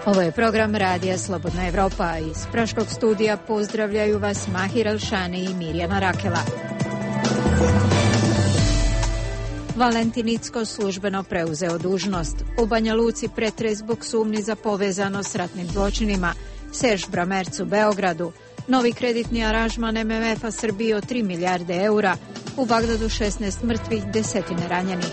Ovo je program Radija Slobodna Evropa. Iz Praškog studija pozdravljaju vas Mahir Alšani i Mirjana Rakela. Valentin Incko službeno preuzeo dužnost. U Banja Luci pretres zbog sumnji za povezano s ratnim zločinima. Serž Bramerc u Beogradu. Novi kreditni aranžman MMF-a Srbiji od 3 milijarde eura. U Bagdadu 16 mrtvih, desetine ranjenih.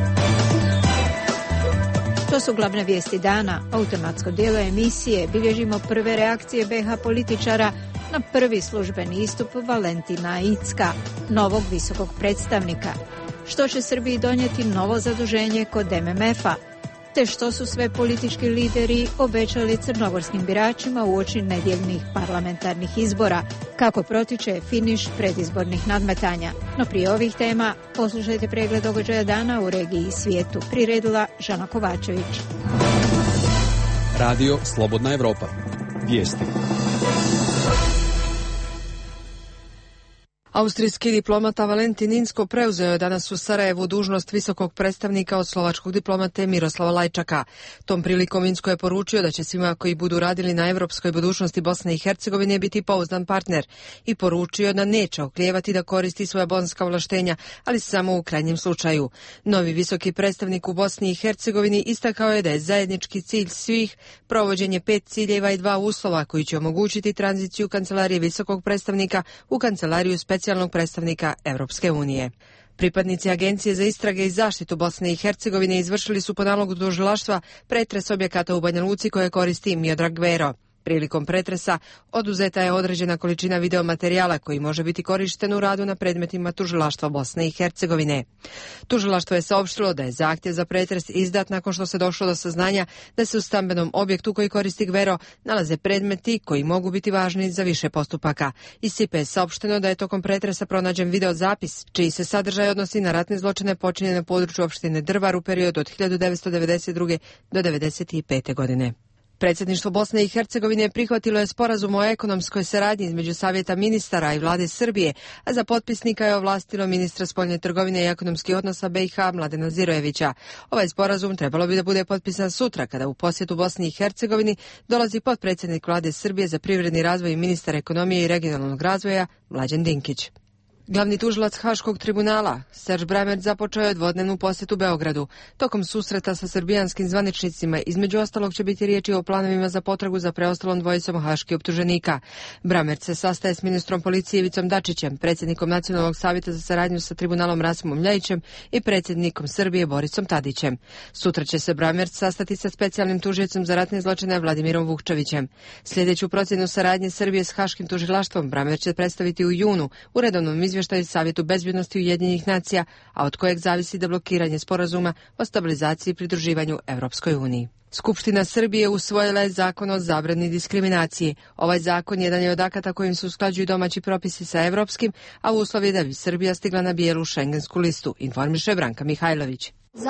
To su glavne vijesti dana. Automatsko dijelo emisije bilježimo prve reakcije BiH političara na prvi službeni istup Valentina Incka, novog visokog predstavnika. Što će Srbiji donijeti novo zaduženje kod MMF-a, te što su sve politički lideri obećali crnogorskim biračima uoči nedjeljnih parlamentarnih izbora, kako protiče finiš predizbornih nadmetanja. No prije ovih tema poslušajte pregled događaja dana u regiji i svijetu. Priredila Žana Kovačević. Radio Slobodna Evropa. Vijesti. Austrijski diplomata Valentin Incko preuzeo je danas u Sarajevu dužnost visokog predstavnika od slovačkog diplomate Miroslava Lajčaka. Tom prilikom Incko je poručio da će svima koji budu radili na evropskoj budućnosti Bosne i Hercegovine biti pouzdan partner i poručio da neće oklijevati da koristi svoja bonska ovlaštenja, ali samo u krajnjem slučaju. Novi visoki predstavnik u Bosni i Hercegovini istakao je da je zajednički cilj svih provođenje 5 ciljeva i 2 uslova koji će omogućiti tranziciju kancelarije visokog predstavnika u kancelariju specijalnog predstavnika Evropske unije. Pripadnici Agencije za istrage i zaštitu Bosne i Hercegovine izvršili su po nalogu tužilaštva pretres objekata u Banja Luci koje koristi Miodrag Gvero. Prilikom pretresa oduzeta je određena količina videomaterijala koji može biti korišten u radu na predmetima tužilaštva Bosne i Hercegovine. Tužilaštvo je saopštilo da je zahtjev za pretres izdat nakon što se došlo do saznanja da se u stambenom objektu koji koristi Gvero nalaze predmeti koji mogu biti važni za više postupaka. Iz SIPE je saopšteno da je tokom pretresa pronađen videozapis, čiji se sadržaj odnosi na ratne zločine počinjene na području opštine Drvar u periodu od 1992. do 1995. godine. Predsjedništvo Bosne i Hercegovine prihvatilo je sporazum o ekonomskoj saradnji između Savjeta ministara i vlade Srbije, a za potpisnika je ovlastilo ministra spoljne trgovine i ekonomskih odnosa BiH Mladena Zirojevića. Ovaj sporazum trebalo bi da bude potpisan sutra, kada u posjetu Bosni i Hercegovini dolazi potpredsjednik vlade Srbije za privredni razvoj i ministar ekonomije i regionalnog razvoja Mlađan Dinkić. Glavni tužilac Haškog tribunala, Serž Bramerc, započeo je dvodnevnu posjetu Beogradu. Tokom susreta sa srbijanskim zvaničnicima, između ostalog će biti riječi o planovima za potragu za preostalom dvojicom haških optuženika. Bramerc se sastaje s ministrom policije Ivicom Dačićem, predsjednikom Nacionalnog savjeta za saradnju sa tribunalom Rasimom Ljajićem i predsjednikom Srbije Borisom Tadićem. Sutra će se Bramerc sastati sa specijalnim tužiocem za ratne zločine Vladimirom Vukčevićem. Sljedeću procjenu saradnje Srbije s Haškim tužilaštvom Bramerc će predstaviti u junu u redovnom izvještaju Savjetu bezbjednosti Ujedinjenih nacija, a od kojeg zavisi deblokiranje sporazuma o stabilizaciji i pridruživanju Evropskoj uniji. Skupština Srbije usvojila je zakon o zabrani diskriminacije. Ovaj zakon jedan je od akata kojim se usklađuju domaći propisi sa evropskim, a uslov je da bi Srbija stigla na bijelu šengensku listu, informiše Branka Mihajlović. Za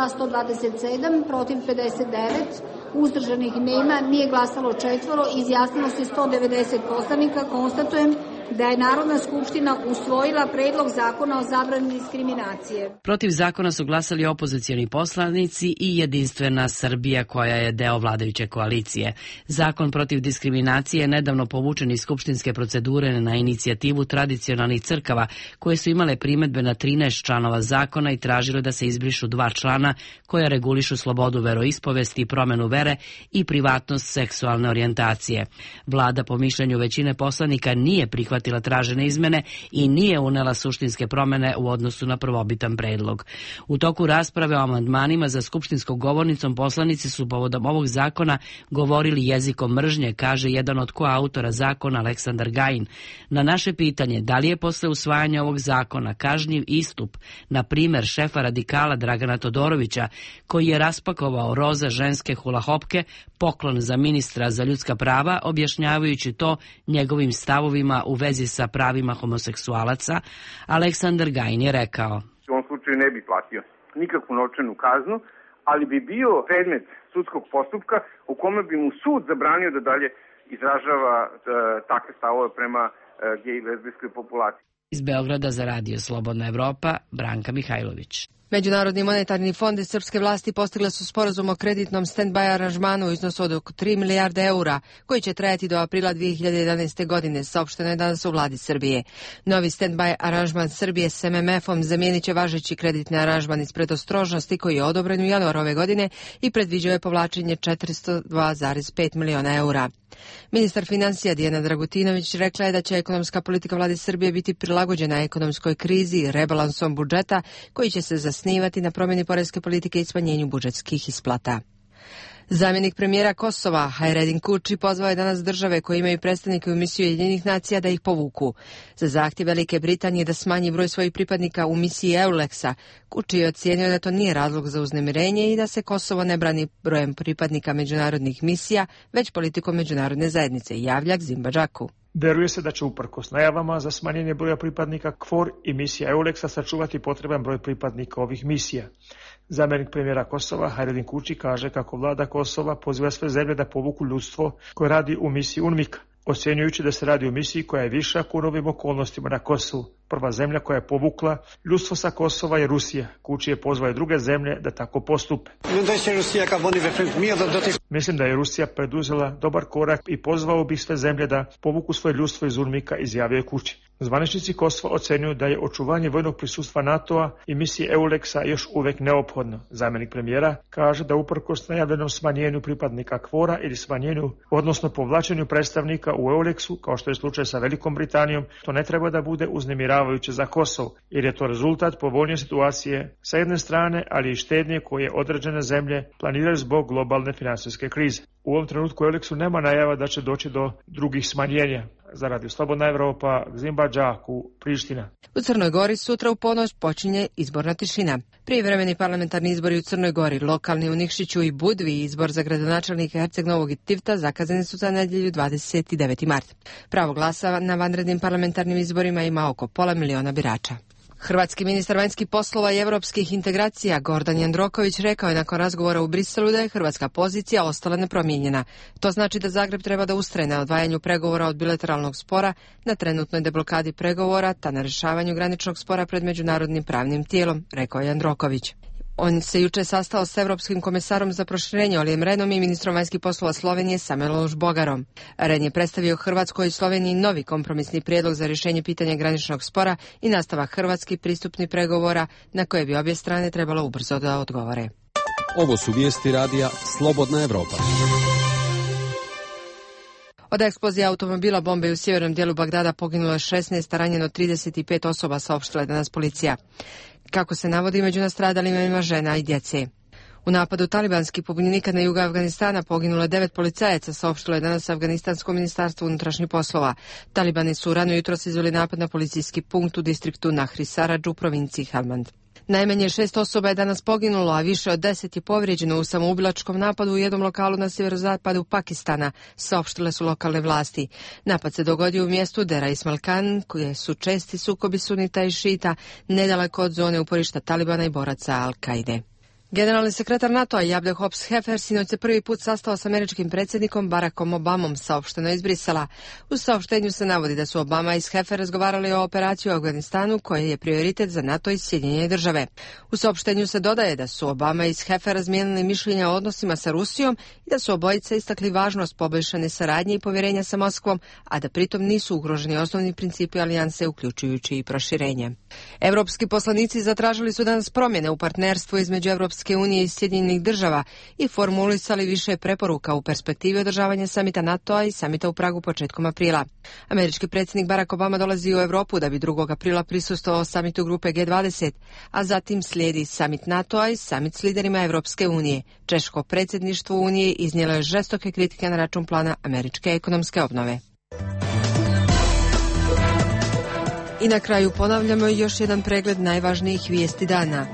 127, protiv 59, uzdržanih nema, nije glasalo 4, izjasnilo se 190 poslanika. Konstatujem da je Narodna skupština usvojila predlog zakona o zabrani diskriminacije. Protiv zakona su glasali opozicioni poslanici i Jedinstvena Srbija, koja je deo vladajuće koalicije. Zakon protiv diskriminacije je nedavno povučen iz skupštinske procedure na inicijativu tradicionalnih crkava, koje su imale primedbe na 13 članova zakona i tražile da se izbrišu 2 člana koja regulišu slobodu veroispovesti, promenu vere i privatnost seksualne orijentacije. Vlada, po mišljenju većine poslanika, nije prihvatila tražene izmene i nije unela suštinske promene u odnosu na prvobitan predlog. U toku rasprave o amandmanima za skupštinskom govornicom poslanici su povodom ovog zakona govorili jezikom mržnje, kaže jedan od koautora zakona Aleksandar Gajin. Na naše pitanje da li je posle usvajanja ovog zakona kažnjiv istup, na primer šefa radikala Dragana Todorovića, koji je raspakovao roza ženske hulahopke, poklon za ministra za ljudska prava, objašnjavajući to njegovim stavovima u vezi sa pravima homoseksualaca, Aleksandar Gajin je rekao: U ovom slučaju ne bi platio nikakvu novčanu kaznu, ali bi bio predmet sudskog postupka u kome bi mu sud zabranio da dalje izražava takve stavove prema gej i lezbijskoj populaciji. Iz Beograda za Radio Slobodna Evropa, Branka Mihajlović. Međunarodni monetarni fond i srpske vlasti postigle su sporazum o kreditnom stand-by aranžmanu u iznosu od oko 3 milijarde eura, koji će trajati do aprila 2011. godine, saopšteno je danas u vladi Srbije. Novi stand-by aranžman Srbije s MMF-om zamijenit će važeći kreditni aranžman iz predostrožnosti koji je odobren u januaru ove godine i predviđao je povlačenje 402,5 miliona eura. Ministar financija Dijana Dragutinović rekla je da će ekonomska politika vlade Srbije biti prilagođena ekonomskoj krizi i rebalansom budžeta koji će se zasnivati na promjeni poreske politike i smanjenju budžetskih isplata. Zamjenik premijera Kosova, Hajredin Kuči, pozvao je danas države koje imaju predstavnike u misiji Ujedinjenih nacija da ih povuku. Za zahtjev Velike Britanije da smanji broj svojih pripadnika u misiji EULEX-a, Kuči je ocijenio da to nije razlog za uznemirenje i da se Kosovo ne brani brojem pripadnika međunarodnih misija, već politikom međunarodne zajednice, javlja Zimbadžaku. Veruje se da će uprkos najavama za smanjenje broja pripadnika KFOR i misija EULEX-a sačuvati potreban broj pripadnika ovih misija. Zamjenik premijera Kosova, Hajredin Kuči, kaže kako vlada Kosova poziva sve zemlje da povuku ljudstvo koje radi u misiji UNMIK, ocjenjujući da se radi o misiji koja je višak u novim okolnostima na Kosovu. Prva zemlja koja je povukla ljudstvo sa Kosova je Rusija. Kuči je pozvao i druge zemlje da tako postupe. Mislim da je Rusija preduzela dobar korak i pozvao bih sve zemlje da povuku svoje ljudstvo iz UNMIK-a, izjavio je Kuči. Zvaničnici Kosova ocenjuju da je očuvanje vojnog prisustva NATO-a i misije EULEX-a još uvek neophodno. Zamjenik premijera kaže da uprkos najavljenom smanjenju pripadnika KFOR-a ili smanjenju, odnosno povlačenju predstavnika u EULEX-u, kao što je slučaj sa Velikom Britanijom, to ne treba da bude uznemiravajuće za Kosovo, jer je to rezultat povoljnije situacije sa jedne strane, ali i štednje koje određene zemlje planiraju zbog globalne finansijske krize. U ovom trenutku u EULEX-u nema najava da će doći do drugih smanjenja. Za Radio Slobodna Evropa, Zimbadžaku, Priština. U Crnoj Gori sutra u ponoć počinje izborna tišina. Prijevremeni parlamentarni izbori u Crnoj Gori, lokalni u Nikšiću i Budvi i izbor za gradonačelnika Herceg Novog i Tivta zakazani su za nedjelju 29. mart. Pravo glasa na vanrednim parlamentarnim izborima ima oko 500.000 birača. Hrvatski ministar vanjskih poslova i europskih integracija Gordan Jandroković rekao je nakon razgovora u Briselu da je hrvatska pozicija ostala nepromijenjena. To znači da Zagreb treba da ustraje na odvajanju pregovora od bilateralnog spora, na trenutnoj deblokadi pregovora, ta na rješavanju graničnog spora pred međunarodnim pravnim tijelom, rekao je Jandroković. On se juče sastao s Evropskim komesarom za proširenje Olijem Rehnom i ministrom vanjskih poslova Slovenije Samuelom Žbogarom. Rehn je predstavio Hrvatskoj i Sloveniji novi kompromisni prijedlog za rješenje pitanja graničnog spora i nastavak hrvatskih pristupnih pregovora na koje bi obje strane trebalo ubrzo da odgovore. Ovo su vijesti radija Slobodna Evropa. Od eksplozije automobila bombe u sjevernom dijelu Bagdada poginulo je 16, a ranjeno 35 osoba, saopštila je danas policija. Kako se navodi, među nastradalima ima žena i djece. U napadu talibanskih pobunjenika na jugu Afganistana poginulo je 9 policajaca, saopštilo je danas Afganistansko ministarstvo unutrašnjih poslova. Talibani su rano jutros izveli napad na policijski punkt u distriktu Nahrisaradž u provinciji Helmand. Najmanje 6 osoba je danas poginulo, a više od 10 je povrijeđeno u samoubilačkom napadu u jednom lokalu na sjeverozapadu Pakistana, saopštile su lokalne vlasti. Napad se dogodio u mjestu Dera Ismail Khan, koje su česti sukobi sunita i šita, nedaleko od zone uporišta Talibana i boraca Al-Kaide. Generalni sekretar NATO-a Jabde Hobbs Heffer sinoć se prvi put sastao s američkim predsjednikom Barackom Obamom, saopšteno iz Brisela. U saopštenju se navodi da su Obama i Heffer razgovarali o operaciji u Afganistanu, koja je prioritet za NATO i Sjedinjene države. U saopštenju se dodaje da su Obama i Heffer razmijenili mišljenja o odnosima sa Rusijom i da su obojice istakli važnost poboljšane saradnje i povjerenja sa Moskvom, a da pritom nisu ugroženi osnovni principi alijanse, uključujući i proširenje. Evropski poslanici zatražili su danas promjene u partnerstvu između Evropske unije i Sjedinjenih država i formulisali više preporuka u perspektivi održavanja samita NATO-a i samita u Pragu početkom aprila. Američki predsjednik Barack Obama dolazi u Europu da bi 2. aprila prisustvovao samitu grupe G20, a zatim slijedi samit NATO-a i samit s liderima Evropske unije. Češko predsjedništvo Unije iznijelo je žestoke kritike na račun plana američke ekonomske obnove. I na kraju ponavljamo još jedan pregled najvažnijih vijesti dana.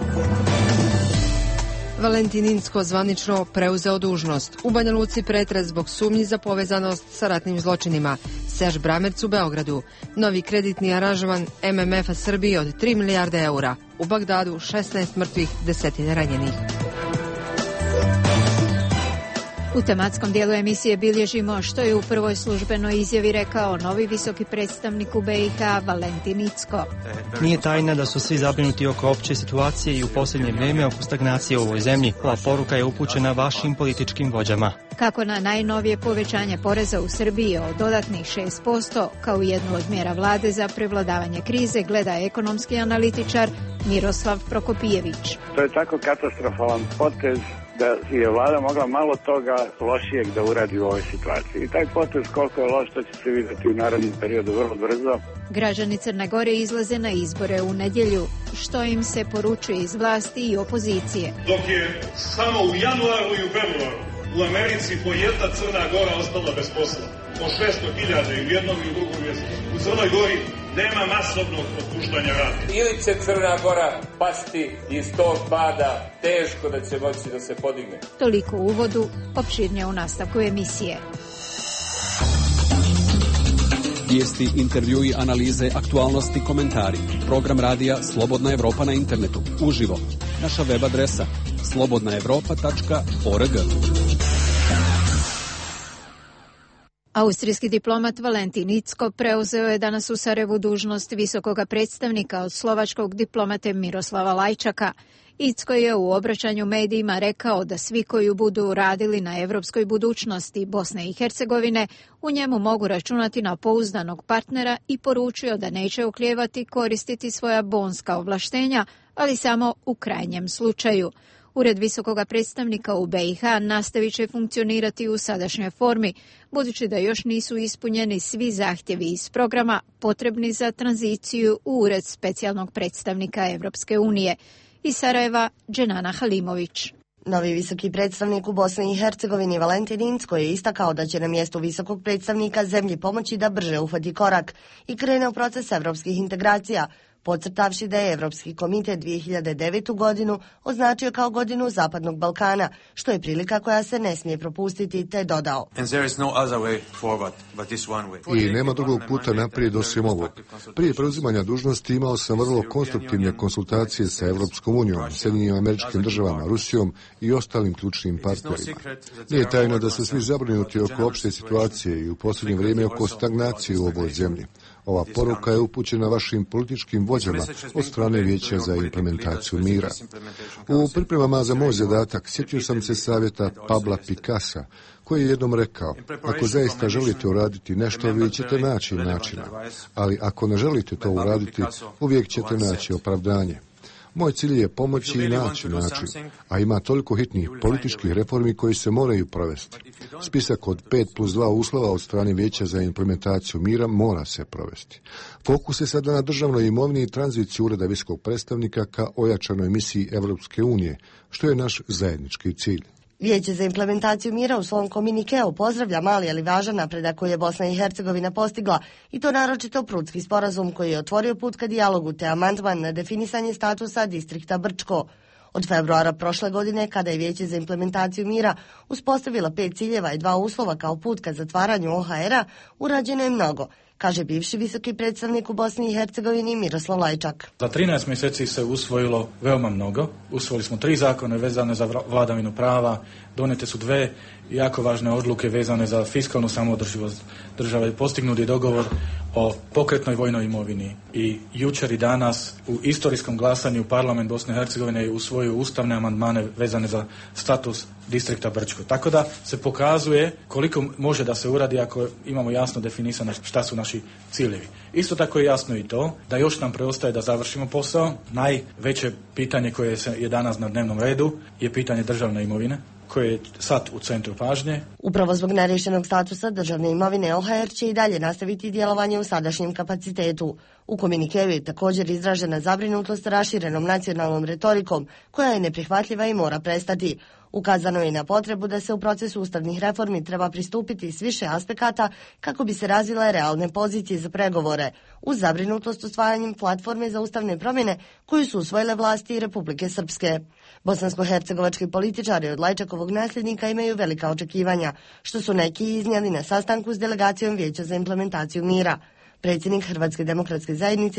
Valentin Inzko zvanično preuzeo dužnost. U Banja Luci pretres zbog sumnji za povezanost sa ratnim zločinima. Serž Bramerc u Beogradu. Novi kreditni aranžman MMF-a Srbiji od 3 milijarde eura. U Bagdadu 16 mrtvih, 10 ranjenih. U tematskom dijelu emisije bilježimo što je u prvoj službenoj izjavi rekao novi visoki predstavnik u BiH Valentin Incko. Nije tajna da su svi zabrinuti oko opće situacije i u posljednje vrijeme oko stagnacije u ovoj zemlji. Ova poruka je upućena vašim političkim vođama. Kako na najnovije povećanje poreza u Srbiji od dodatnih 6% kao jednu od mjera vlade za prevladavanje krize gleda ekonomski analitičar Miroslav Prokopijević. To je tako katastrofalan potez da je vlada mogla malo toga lošijeg da uradi u ovoj situaciji. I taj potez koliko je loš, to će se vidjeti u narednom periodu vrlo brzo. Građani Crne Gore izlaze na izbore u nedjelju, što im se poručuje iz vlasti i opozicije. Dok je samo u januaru i u februaru u Americi po jedna Crna Gora ostala bez posla. Po 600.000 i u jednom i u drugom mjesecu. U Crnoj Gori nema masovnog otpuštanja radnika. Ili će Crna Gora pasti iz tog pada, teško da će moći da se podigne. Toliko u uvodu, opširnije u nastavku emisije. Vijesti, intervjui, analize, aktualnosti, komentari. Program radija Slobodna Evropa na internetu. Uživo. Naša web adresa slobodnaevropa.org. Austrijski diplomat Valentin Incko preuzeo je danas u Sarajevu dužnost visokoga predstavnika od slovačkog diplomate Miroslava Lajčaka. Incko je u obraćanju medijima rekao da svi koji budu radili na evropskoj budućnosti Bosne i Hercegovine u njemu mogu računati na pouzdanog partnera i poručio da neće oklijevati koristiti svoja bonska ovlaštenja, ali samo u krajnjem slučaju. Ured visokoga predstavnika u BiH nastavit će funkcionirati u sadašnjoj formi, budući da još nisu ispunjeni svi zahtjevi iz programa potrebni za tranziciju u Ured specijalnog predstavnika Evropske unije. Iz Sarajeva, Dženana Halimović. Novi visoki predstavnik u Bosni i Hercegovini Valentin Incko je istakao da će na mjestu visokog predstavnika zemlji pomoći da brže uhvati korak i krene u proces evropskih integracija, podcrtavši da je Evropski komitet 2009. godinu označio kao godinu Zapadnog Balkana, što je prilika koja se ne smije propustiti, te dodao. I nema drugog puta naprijed osim ovog. Prije preuzimanja dužnosti imao sam vrlo konstruktivne konsultacije sa Evropskom unijom, Sjedinjenim Američkim Državama, Rusijom i ostalim ključnim partnerima. Nije tajno da su svi zabrinuti oko opšte situacije i u posljednje vrijeme oko stagnacije u ovoj zemlji. Ova poruka je upućena vašim političkim vođama od strane Vijeća za implementaciju mira. U pripremama za moj zadatak sjetio sam se savjeta Pabla Picassa, koji je jednom rekao: ako zaista želite uraditi nešto, vi ćete naći načina, ali ako ne želite to uraditi, uvijek ćete naći opravdanje. Moj cilj je pomoći i naći način, a ima toliko hitnih političkih reformi koji se moraju provesti. Spisak od 5+2 uslova od strane Vijeća za implementaciju mira mora se provesti. Fokus je sada na državnoj imovini i tranziciju Ureda visokog predstavnika ka ojačanoj misiji Evropske unije, što je naš zajednički cilj. Vijeće za implementaciju mira u svom komunikeu pozdravlja mali ali važan napredak koji je Bosna i Hercegovina postigla, i to naročito Prudski sporazum koji je otvorio put ka dijalogu te amandman na definisanje statusa distrikta Brčko. Od februara prošle godine, kada je Vijeće za implementaciju mira uspostavila 5 ciljeva i 2 uslova kao put ka zatvaranju OHR-a, urađeno je mnogo, kaže bivši visoki predstavnik u Bosni i Hercegovini Miroslav Lajčak. Za 13 mjeseci se usvojilo veoma mnogo. Usvojili smo 3 zakone vezane za vladavinu prava, donijete su 2 jako važne odluke vezane za fiskalnu samoodrživost države. Postignut je dogovor o pokretnoj vojnoj imovini i jučer i danas u istorijskom glasanju parlament Bosne i Hercegovine je usvojio ustavne amandmane vezane za status distrikta Brčko. Tako da se pokazuje koliko može da se uradi ako imamo jasno definisano šta su naši ciljevi. Isto tako je jasno i to da još nam preostaje da završimo posao. Najveće pitanje koje je danas na dnevnom redu je pitanje državne imovine, koje je sad u centru pažnje. Upravo zbog nerješenog statusa državne imovine OHR će i dalje nastaviti djelovanje u sadašnjem kapacitetu. U komunikeu je također izražena zabrinutost raširenom nacionalnom retorikom, koja je neprihvatljiva i mora prestati. Ukazano je na potrebu da se u procesu ustavnih reformi treba pristupiti s više aspekata kako bi se razvile realne pozicije za pregovore, uz zabrinutost usvajanjem platforme za ustavne promjene koju su usvojile vlasti Republike Srpske. Bosansko-hercegovački političari od Lajčakovog nasljednika imaju velika očekivanja, što su neki iznijeli na sastanku s delegacijom Vijeća za implementaciju mira. Predsjednik Hrvatske demokratske zajednice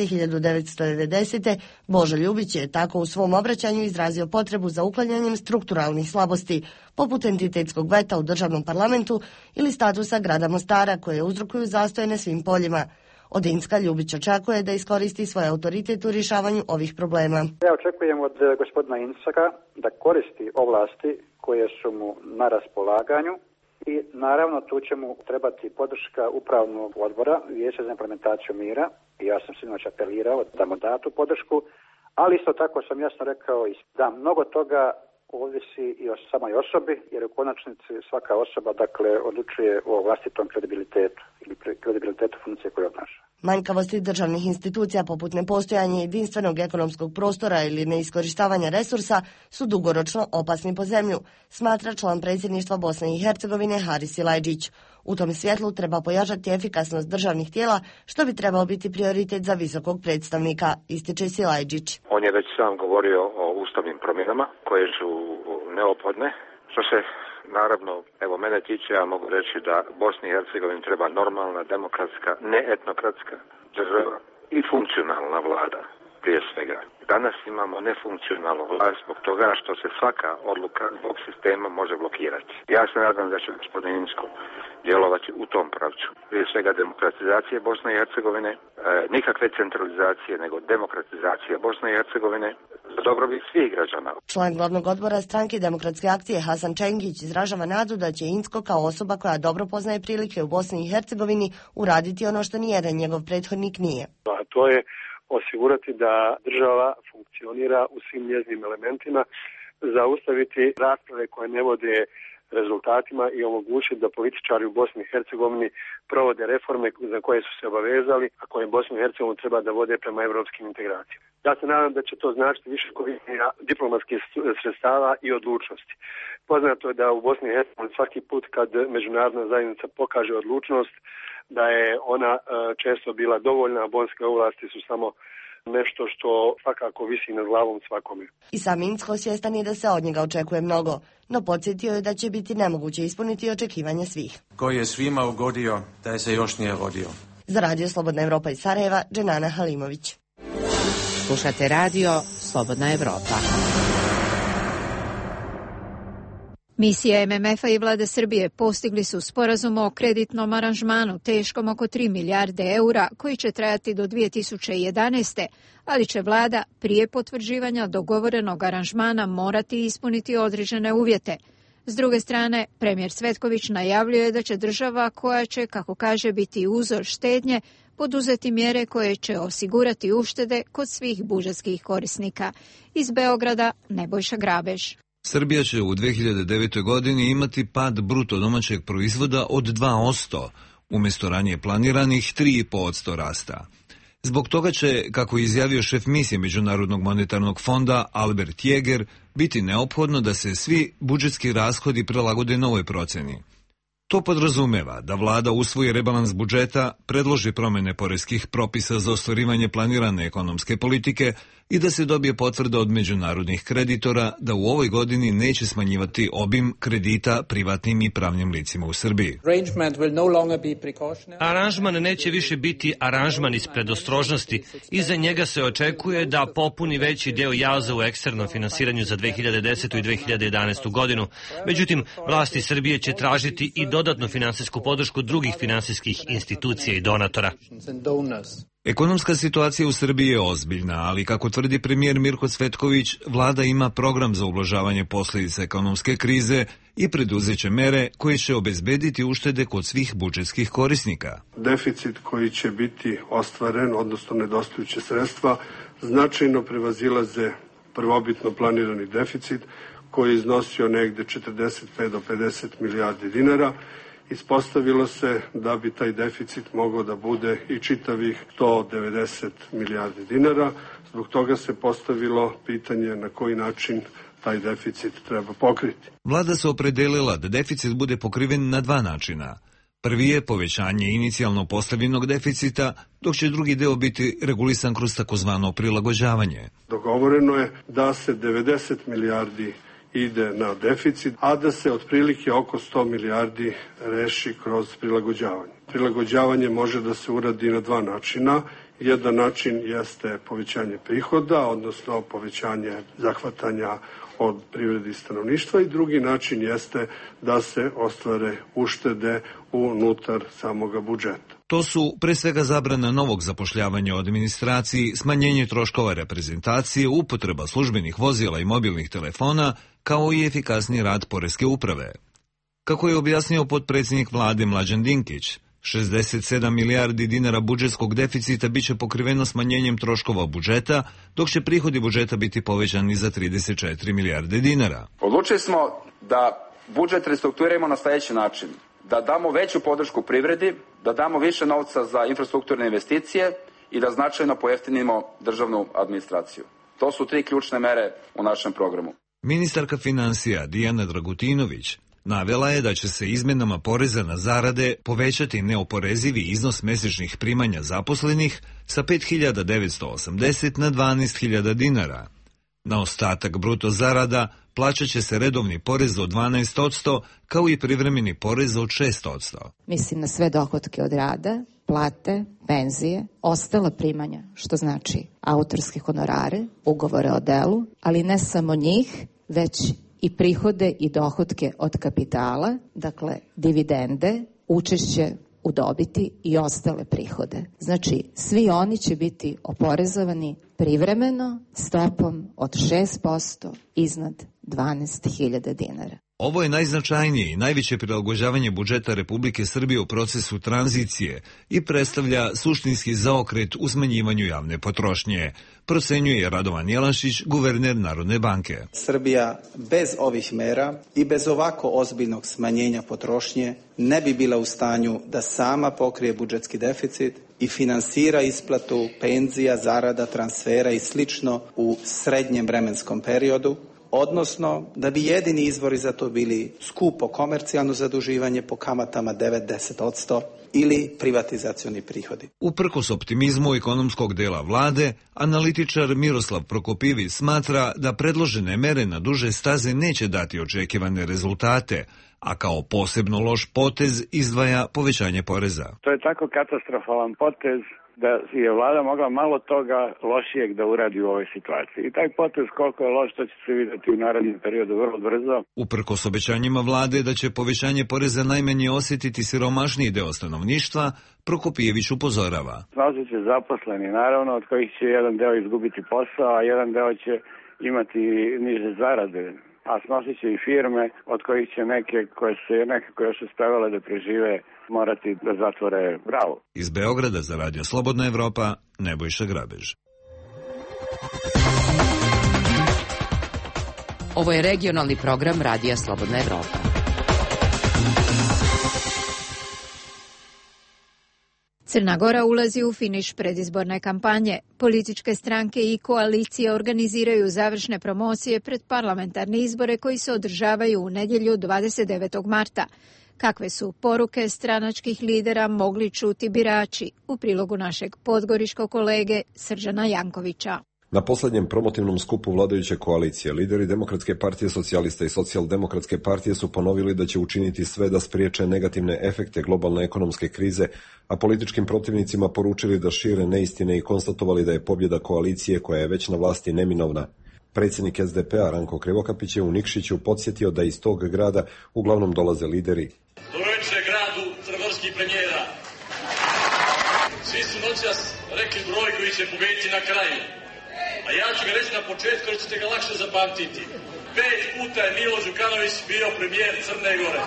1990. Božo Ljubić je tako u svom obraćanju izrazio potrebu za uklanjanjem strukturalnih slabosti, poput entitetskog veta u državnom parlamentu ili statusa grada Mostara, koje uzrokuju zastoje na svim poljima. Od Incka Ljubić očekuje da iskoristi svoj autoritet u rješavanju ovih problema. Ja očekujem od gospodina Incka da koristi ovlasti koje su mu na raspolaganju i naravno tu će mu trebati podrška upravnog odbora Vijeća za implementaciju mira i ja sam sinoć apelirao da mu da tu podršku, ali isto tako sam jasno rekao da mnogo toga ovisi i o samoj osobi, jer u konačnici svaka osoba odlučuje o vlastitom kredibilitetu ili kredibilitetu funkcije koju obnaša. Manjkavosti državnih institucija poput nepostojanja jedinstvenog ekonomskog prostora ili neiskorištavanja resursa su dugoročno opasni po zemlju, smatra član predsjedništva Bosne i Hercegovine Haris Silajdžić. U tom svjetlu treba pojačati efikasnost državnih tijela, što bi trebao biti prioritet za visokog predstavnika, ističe Silajdžić. On je već sam govorio o ustavnim promjenama koje su neophodne. Što se naravno, mene tiče, ja mogu reći da Bosni i Hercegovini treba normalna, demokratska, ne etnokratska država i funkcionalna vlada prije svega. Danas imamo nefunkcionalnu vlast zbog toga što se svaka odluka zbog sistema može blokirati. Ja se nadam da će gospodin Incko djelovati u tom pravcu. Prije svega demokratizacije Bosne i Hercegovine, nikakve centralizacije, nego demokratizacija Bosne i Hercegovine za dobrobit svih građana. Član glavnog odbora stranke Demokratske akcije Hasan Čengić izražava nadu da će Incko kao osoba koja dobro poznaje prilike u Bosni i Hercegovini uraditi ono što nijedan njegov prethodnik nije. A to je osigurati da država funkcionira u svim njezinim elementima, zaustaviti rasprave koje ne vode rezultatima i omogućiti da političari u Bosni i Hercegovini provode reforme za koje su se obavezali, a koje Bosnu i Hercegovinu treba da vode prema evropskim integracijama. Ja se nadam da će to značiti više korištenja diplomatskih sredstava i odlučnosti. Poznato je da u Bosni i Hercegovini svaki put kad međunarodna zajednica pokaže odlučnost, da je ona često bila dovoljna, a bonske ovlasti su samo nešto što svakako visi nad glavom svakome. I sam Incko svjestan je da se od njega očekuje mnogo, no podsjetio je da će biti nemoguće ispuniti očekivanje svih. Koji je svima ugodio, taj se još nije rodio. Za Radio Slobodna Evropa iz Sarajeva, Dženana Halimović. Slušate Radio Slobodna Evropa. Misija MMF-a i vlade Srbije postigli su sporazum o kreditnom aranžmanu teškom oko 3 milijarde eura koji će trajati do 2011. ali će vlada prije potvrđivanja dogovorenog aranžmana morati ispuniti određene uvjete. S druge strane, premijer Cvetković najavljuje da će država koja će, kako kaže, biti uzor štednje, poduzeti mjere koje će osigurati uštede kod svih budžetskih korisnika. Iz Beograda, Nebojša Grabež. Srbija će u 2009. godini imati pad bruto domaćeg proizvoda od 2%, umjesto ranije planiranih 3,5% rasta. Zbog toga će, kako je izjavio šef misije Međunarodnog monetarnog fonda Albert Jäger, biti neophodno da se svi budžetski rashodi prilagode novoj proceni. To podrazumeva da vlada usvoji rebalans budžeta, predloži promjene poreskih propisa za ostvarivanje planirane ekonomske politike i da se dobije potvrda od međunarodnih kreditora da u ovoj godini neće smanjivati obim kredita privatnim i pravnim licima u Srbiji. Aranžman neće više biti aranžman iz predostrožnosti. Iza njega se očekuje da popuni veći deo jaza u eksternom finansiranju za 2010. i 2011. godinu. Međutim, vlasti Srbije će tražiti i dodatnu finansijsku podršku drugih finansijskih institucija i donatora. Ekonomska situacija u Srbiji je ozbiljna, ali kako tvrdi premijer Mirko Cvetković, vlada ima program za ublažavanje posljedica ekonomske krize i preduzeće mere koje će obezbediti uštede kod svih budžetskih korisnika. Deficit koji će biti ostvaren, odnosno nedostajuće sredstva, značajno prevazilaze prvobitno planirani deficit koji je iznosio negde 45 do 50 milijardi dinara. Ispostavilo se da bi taj deficit mogao da bude i čitavih 190 milijardi dinara. Zbog toga se postavilo pitanje na koji način taj deficit treba pokriti. Vlada se opredelila da deficit bude pokriven na dva načina. Prvi je povećanje inicijalno postavljenog deficita, dok će drugi deo biti regulisan kroz takozvano prilagođavanje. Dogovoreno je da se 90 milijardi ide na deficit, a da se otprilike oko 100 milijardi reši kroz prilagođavanje. Prilagođavanje može da se uradi na dva načina. Jedan način jeste povećanje prihoda, odnosno povećanje zahvatanja od privrede i stanovništva, i drugi način jeste da se ostvare uštede unutar samoga budžeta. To su pre svega zabrana novog zapošljavanja u administraciji, smanjenje troškova reprezentacije, upotreba službenih vozila i mobilnih telefona, kao i efikasni rad poreske uprave. Kako je objasnio potpredsjednik vlade Mlađan Dinkić, 67 milijardi dinara budžetskog deficita biće pokriveno smanjenjem troškova budžeta, dok će prihodi budžeta biti povećani za 34 milijarde dinara. Odlučili smo da budžet restrukturiramo na sledeći način. Da damo veću podršku privredi, da damo više novca za infrastrukturne investicije i da značajno pojeftinimo državnu administraciju. To su tri ključne mere u našem programu. Ministarka financija Dijana Dragutinović navela je da će se izmenama poreza na zarade povećati neoporezivi iznos mesečnih primanja zaposlenih sa 5.980 na 12.000 dinara. Na ostatak bruto zarada plaćat će se redovni porez od 12%, kao i privremeni porez od 6%. Mislim na sve dohotke od rada, plate, penzije, ostala primanja, što znači autorske honorare, ugovore o delu, ali ne samo njih, već i prihode i dohotke od kapitala, dakle dividende, učešće u dobiti i ostale prihode. Znači, svi oni će biti oporezovani privremeno stopom od 6% iznad 12.000 dinara. Ovo je najznačajnije i najveće prilagođavanje budžeta Republike Srbije u procesu tranzicije i predstavlja suštinski zaokret u smanjivanju javne potrošnje, procenjuje Radovan Jelanšić, guverner Narodne banke. Srbija bez ovih mera i bez ovako ozbiljnog smanjenja potrošnje ne bi bila u stanju da sama pokrije budžetski deficit i finansira isplatu penzija, zarada, transfera i slično u srednjem vremenskom periodu, odnosno da bi jedini izvori za to bili skupo komercijalno zaduživanje po kamatama 9-10% ili privatizacioni prihodi. Uprkos optimizmu ekonomskog dela vlade, analitičar Miroslav Prokopijević smatra da predložene mere na duže staze neće dati očekivane rezultate, a kao posebno loš potez izdvaja povećanje poreza. To je tako katastrofalan potez da je vlada mogla malo toga lošijeg da uradi u ovoj situaciji. I taj potez koliko je loš, to će se vidjeti u narednom periodu vrlo brzo. Uprkos obećanjima vlade da će povećanje poreza najmanje osjetiti siromašniji deo stanovništva, Prokopijević upozorava. Snosit će zaposleni, naravno, od kojih će jedan deo izgubiti posao, a jedan deo će imati niže zarade. A snosit će i firme od kojih će neke koje se nekako još uspevale da prežive morati da zatvore bravu. Iz Beograda za Radio Slobodna Evropa, Nebojša Grabež. Ovo je regionalni program Radija Slobodna Evropa. Crna Gora ulazi u finiš predizborne kampanje. Političke stranke i koalicije organiziraju završne promocije pred parlamentarne izbore koji se održavaju u nedjelju 29. marta. Kakve su poruke stranačkih lidera mogli čuti birači? U prilogu našeg podgoriškog kolege Srđana Jankovića. Na posljednjem promotivnom skupu vladajuće koalicije, lideri Demokratske partije socijalista i Socijaldemokratske partije su ponovili da će učiniti sve da spriječe negativne efekte globalne ekonomske krize, a političkim protivnicima poručili da šire neistine i konstatovali da je pobjeda koalicije koja je već na vlasti neminovna. Predsjednik SDP-a Ranko Krivokapić je u Nikšiću podsjetio da iz tog grada uglavnom dolaze lideri. Doveče gradu crnogorskih premijera. Svi su noćas rekli broj koji će pobediti na kraju. A ja ću ga reći na početku, jer ćete ga lakše zapamtiti. 5 puta je Milo Đukanović bio premijer Crne Gore.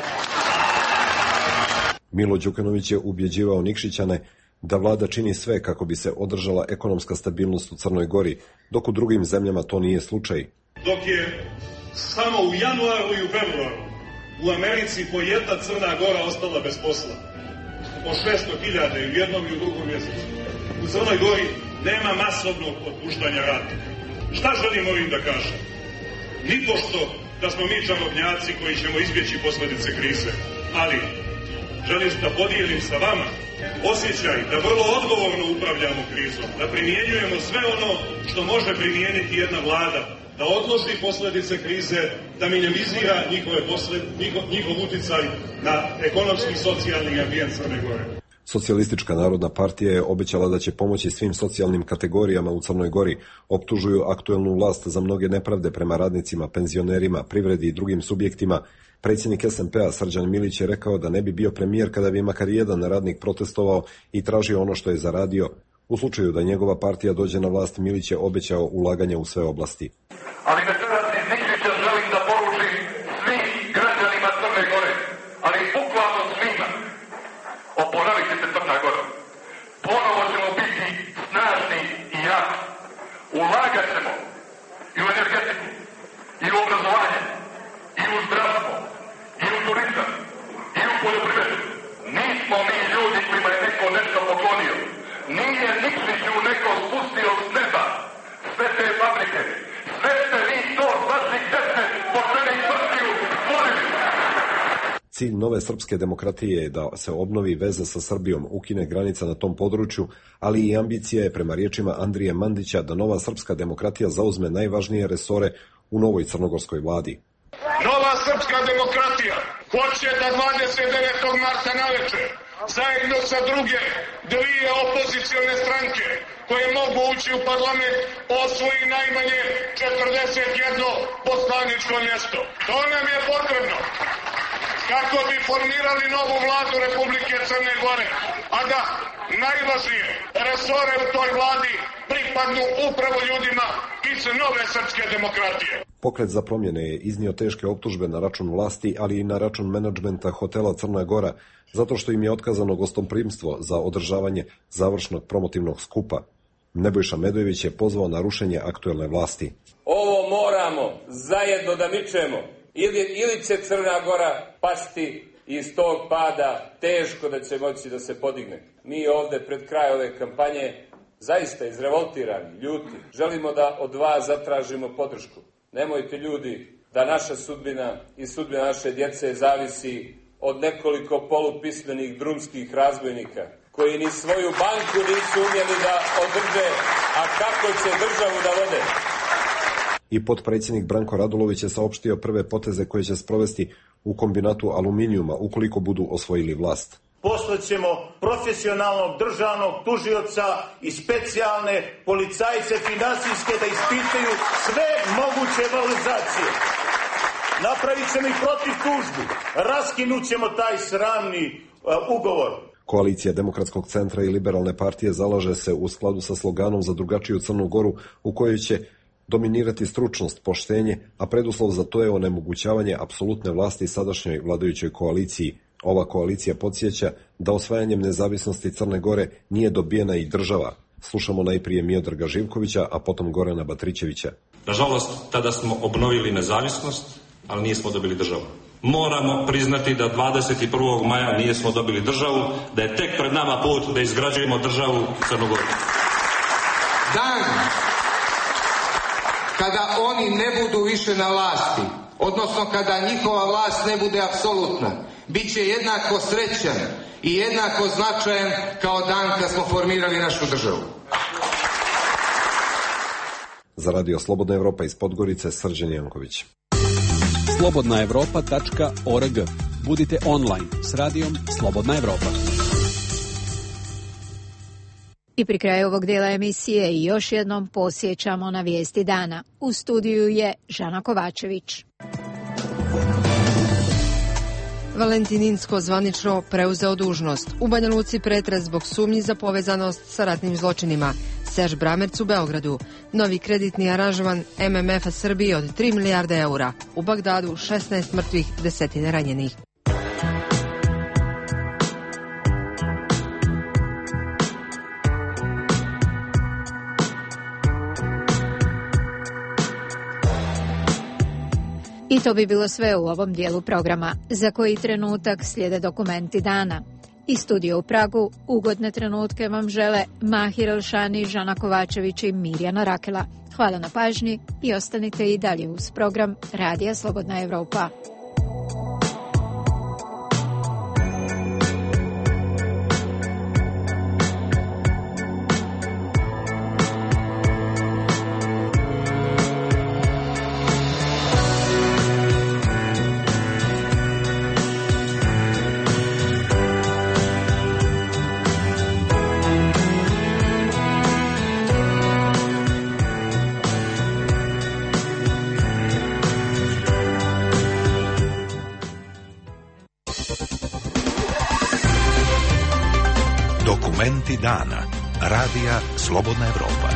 Milo Đukanović je ubjeđivao Nikšićane da vlada čini sve kako bi se održala ekonomska stabilnost u Crnoj Gori, dok u drugim zemljama to nije slučaj. Dok je samo u januaru i u februaru u Americi po jedna Crna Gora ostala bez posla. Po 600.000 i u jednom i u drugom mjesecu. U Crnoj Gori nema masovnog otpuštanja radnika. Šta želim ovim da kažem? Nipošto da smo mi čarobnjaci koji ćemo izbjeći posljedice krize, ali želim da podijelim sa vama osjećaj da vrlo odgovorno upravljamo krizom, da primjenjujemo sve ono što može primijeniti jedna vlada, da odloži posledice krize, da minimizira njihov uticaj na ekonomski i socijalni ambijent Crne Gore. Socijalistička narodna partija je obećala da će pomoći svim socijalnim kategorijama u Crnoj Gori. Optužuju aktuelnu vlast za mnoge nepravde prema radnicima, penzionerima, privredi i drugim subjektima. Predsjednik SMP-a Srđan Milić je rekao da ne bi bio premijer kada bi makar jedan radnik protestovao i tražio ono što je zaradio. U slučaju da njegova partija dođe na vlast, Milić je obećao ulaganje u sve oblasti. Ali večeras iz Nikšića želim da poručim svim građanima Crne Gore, ali bukvalno svima. Oporavit će se Crna Gora. Ponovo ćemo biti snažni i jaki. Ulagat ćemo i u energetiku, i u obrazovanje, i u zdravstvo, i u turizam, i u poljoprivredu. Nismo mi ljudi kojima je neko nešto poklonio. Nije Nikšiću neko spustio s neba. Sve te fabrike, sve ste vi to s vaših dece poštene i prstiju stvorili. Cilj nove srpske demokratije je da se obnovi veza sa Srbijom, ukine granica na tom području, ali i ambicija je, prema riječima Andrije Mandića, da nova srpska demokratija zauzme najvažnije resore u novoj crnogorskoj vladi. Nova srpska demokratija hoće da 29. marta naveče zajedno sa druge dvije opozicione stranke koje mogu ući u parlament osvoji najmanje 41 poslaničko mjesto. To nam je potrebno kako bi formirali novu vladu Republike Crne Gore, a da najvažnije resore u toj vladi pripadnu upravo ljudima iz nove srpske demokratije. Pokret za promjene je iznio teške optužbe na račun vlasti, ali i na račun menadžmenta hotela Crna Gora, zato što im je otkazano gostoprimstvo za održavanje završnog promotivnog skupa. Nebojša Medojević je pozvao na rušenje aktuelne vlasti. Ovo moramo zajedno da mičemo. Ili će Crna Gora pasti iz tog pada, teško da će moći da se podigne. Mi ovde pred kraj ove kampanje zaista izrevoltirani, ljuti. Želimo da od vas zatražimo podršku. Nemojte ljudi da naša sudbina i sudbina naše djece zavisi od nekoliko polupismenih drumskih razbojnika koji ni svoju banku nisu umjeli da održe, a kako će državu da vode. I potpredsjednik Branko Radulović je saopštio prve poteze koje će sprovesti u kombinatu aluminijuma ukoliko budu osvojili vlast. Poslaćemo profesionalnog državnog tužioca i specijalne policajce finansijske da ispitaju sve moguće malverzacije. Napravit ćemo i protiv tužbu. Raskinut ćemo taj sramni ugovor. Koalicija Demokratskog centra i Liberalne partije zalaže se u skladu sa sloganom za drugačiju Crnu Goru u kojoj će dominirati stručnost, poštenje, a preduslov za to je onemogućavanje apsolutne vlasti sadašnjoj vladajućoj koaliciji. Ova koalicija podsjeća da osvajanjem nezavisnosti Crne Gore nije dobijena i država. Slušamo najprije Miodraga Živkovića, a potom Gorana Batrićevića. Nažalost, tada smo obnovili nezavisnost, ali nismo dobili državu. Moramo priznati da 21. maja nismo dobili državu, da je tek pred nama put da izgrađujemo državu Crnu Goru. Dan kada oni ne budu više na vlasti, odnosno kada njihova vlast ne bude apsolutna, bit će jednako srećan i jednako značajan kao dan kad smo formirali našu državu. Za Radio Slobodna Evropa iz Podgorice, Srđan Janković. slobodnaevropa.org. Budite online s radijom Slobodna Evropa. I pri kraju ovog dijela emisije još jednom posjećamo na vijesti dana. U studiju je Žana Kovačević. Valentin Incko zvanično preuzeo dužnost. U Banja Luci pretres zbog sumnji za povezanost sa ratnim zločinima. Serž Bramerc u Beogradu. Novi kreditni aranžman MMF-a Srbije od 3 milijarde eura. U Bagdadu 16 mrtvih, 10 ranjenih. I to bi bilo sve u ovom dijelu programa. Za koji trenutak slijede dokumenti dana. Iz studija u Pragu ugodne trenutke vam žele Mahir Elšani, Žana Kovačević i Mirjana Rakela. Hvala na pažnji i ostanite i dalje uz program Radija Slobodna Evropa. Dokumenti dana. Radija Slobodna Evropa.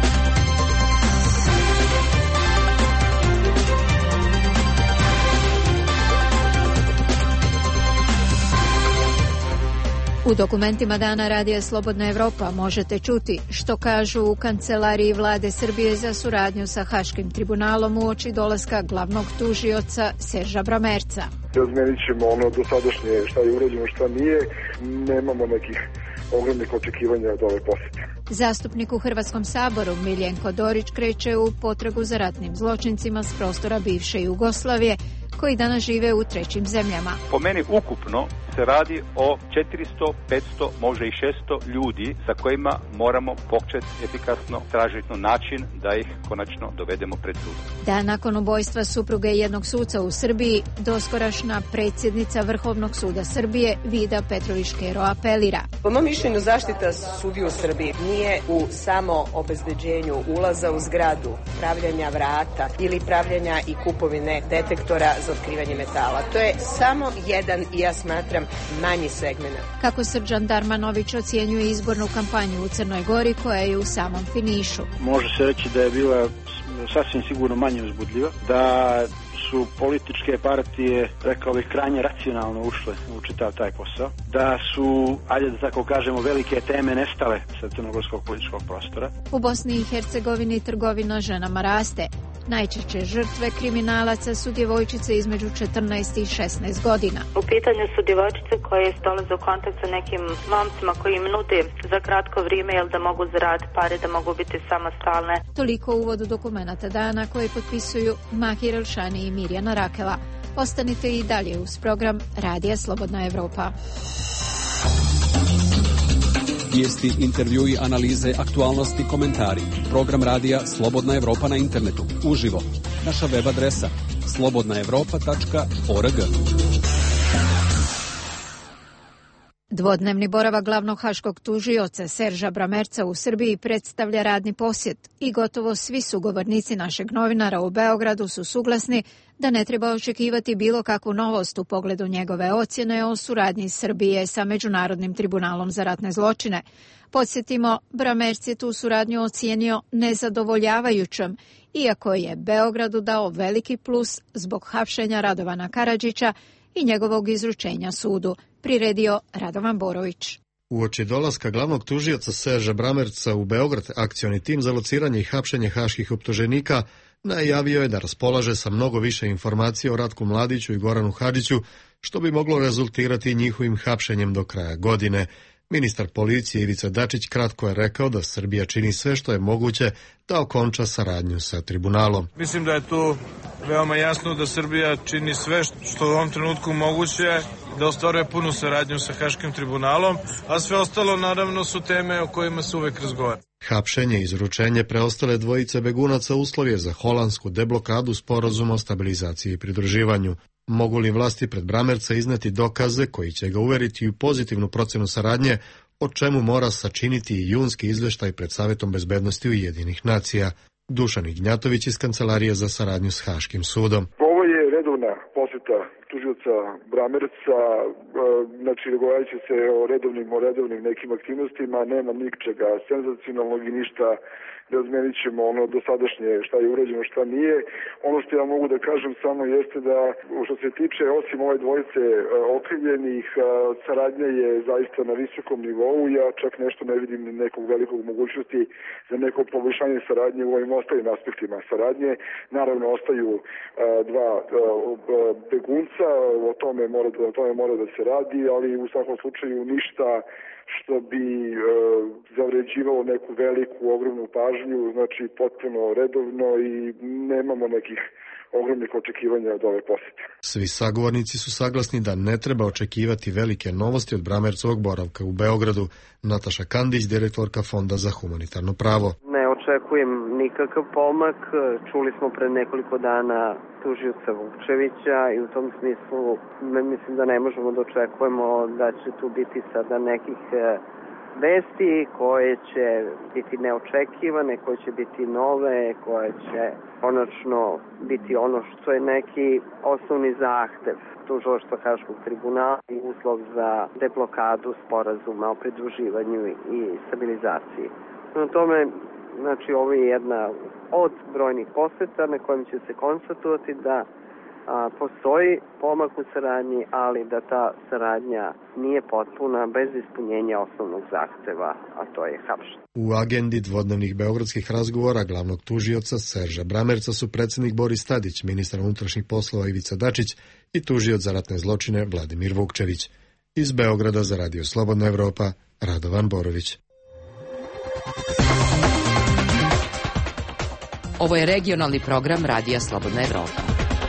U dokumentima dana Radija Slobodna Evropa možete čuti što kažu u Kancelariji Vlade Srbije za suradnju sa Haškim tribunalom uoči dolaska glavnog tužioca Serža Bramerca. Razmenit ćemo ono dosadašnje šta je urađeno, šta nije. Nemamo nekih ogromnih očekivanja od ove posete. Zastupnik u Hrvatskom saboru Miljenko Dorić kreće u potragu za ratnim zločincima s prostora bivše Jugoslavije koji danas žive u trećim zemljama. Po meni ukupno se radi o 400, 500, možda i 600 ljudi sa kojima moramo početi efikasno tražiti način da ih konačno dovedemo pred sud. Da nakon ubojstva supruge jednog suca u Srbiji, doskorašna predsjednica Vrhovnog suda Srbije Vida Petrović-Škero apelira. Po mom mišljenju zaštita sudiju u Srbiji nije u samo obezbeđenju ulaza u zgradu, pravljanja vrata ili pravljanja i kupovine detektora za otkrivanje metala. To je samo jedan, i ja smatram, manji segment. Kako Srđan Darmanović ocjenjuje izbornu kampanju u Crnoj Gori koja je u samom finišu. Može se reći da je bila sasvim sigurno manje uzbudljiva, da su političke partije, rekao bih, krajnje racionalno ušle u čitav taj posao, da su, ajde da tako kažemo, velike teme nestale sa crnogorskog političkog prostora. U Bosni i Hercegovini trgovina ženama raste. Najčešće žrtve kriminalaca su djevojčice između 14 i 16 godina. U pitanju su djevojčice koje dolaze u kontakt sa nekim momcima koji im nude za kratko vrijeme, jel da mogu zaraditi pare, da mogu biti samostalne. Toliko uvod u dokumenata dana koje potpisuju Mahir Elšani i Mirjana Rakela. Ostanite i dalje uz program Radija Slobodna Evropa. Vijesti, intervjui, analize, aktualnosti, komentari. Program Radija Slobodna Evropa na internetu. Uživo. Naša web adresa slobodnaevropa.org. Dvodnevni boravak glavnog haškog tužioca Serža Bramerca u Srbiji predstavlja radni posjet i gotovo svi sugovornici našeg novinara u Beogradu su suglasni da ne treba očekivati bilo kakvu novost u pogledu njegove ocjene o suradnji Srbije sa Međunarodnim tribunalom za ratne zločine. Podsjetimo, Bramerc je tu suradnju ocijenio nezadovoljavajućom, iako je Beogradu dao veliki plus zbog hapšenja Radovana Karadžića i njegovog izručenja sudu, priredio Radovan Borović. Uoči dolaska glavnog tužioca Serža Bramerca u Beograd, akcioni tim za lociranje i hapšenje haških optuženika najavio je da raspolaže sa mnogo više informacija o Ratku Mladiću i Goranu Hadžiću, što bi moglo rezultirati njihovim hapšenjem do kraja godine. Ministar policije Ivica Dačić kratko je rekao da Srbija čini sve što je moguće da okonča saradnju sa tribunalom. Mislim da je tu veoma jasno da Srbija čini sve što u ovom trenutku moguće da ostvaruje punu saradnju sa Haškim tribunalom, a sve ostalo naravno su teme o kojima se uvek razgovara. Hapšenje i izručenje preostale dvojice begunaca uslov je za holandsku deblokadu sporazuma o stabilizaciji i pridruživanju. Mogu li vlasti pred Bramerca izneti dokaze koji će ga uveriti u pozitivnu procenu saradnje, o čemu mora sačiniti i junski izveštaj pred Savetom bezbednosti Ujedinjenih nacija? Dušan Ignjatović iz Kancelarije za saradnju s Haškim sudom. Ovo je redovna posjeta tužioca Bramerca, znači govorit će se o redovnim nekim aktivnostima, nema ničega senzacionalnog i ništa. Razmenit ćemo ono dosadašnje šta je urađeno, šta nije. Ono što ja mogu da kažem samo jeste da što se tiče osim ove dvojice okrivljenih, saradnja je zaista na visokom nivou. Ja čak nešto ne vidim nekog velikog mogućnosti za neko poboljšanje saradnje u ovim ostalim aspektima saradnje. Naravno ostaju dva begunca, o tome mora da se radi, ali u svakom slučaju ništa što bi zavređivalo neku veliku, ogromnu pažnju, znači potpuno redovno i nemamo nekih ogromnih očekivanja od ove posete. Svi sagovornici su saglasni da ne treba očekivati velike novosti od Bramercovog boravka u Beogradu. Nataša Kandić, direktorka Fonda za humanitarno pravo. Ne očekujem nikakav pomak. Čuli smo pred nekoliko dana tužioca Vukčevića i u tom smislu mislim da ne možemo da očekujemo da će tu biti sada nekih vesti koje će biti neočekivane, koje će biti nove, koje će konačno biti ono što je neki osnovni zahtev tužilaštva Haškog tribunala i uslov za deblokadu sporazuma o pridruživanju i stabilizaciji. Na tome, znači, ovo je jedna od brojnih poseta na kojem će se konstatovati da postoji pomak u saradnji, ali da ta saradnja nije potpuna bez ispunjenja osnovnog zahteva, a to je hapšenje. U agendi dvodnevnih beogradskih razgovora glavnog tužioca Serža Bramerca su predsjednik Boris Tadić, ministar unutrašnjih poslova Ivica Dačić i tužioc za ratne zločine Vladimir Vukčević. Iz Beograda za Radio Slobodna Evropa, Radovan Borović. Ovo je regionalni program Radija Slobodna Evropa.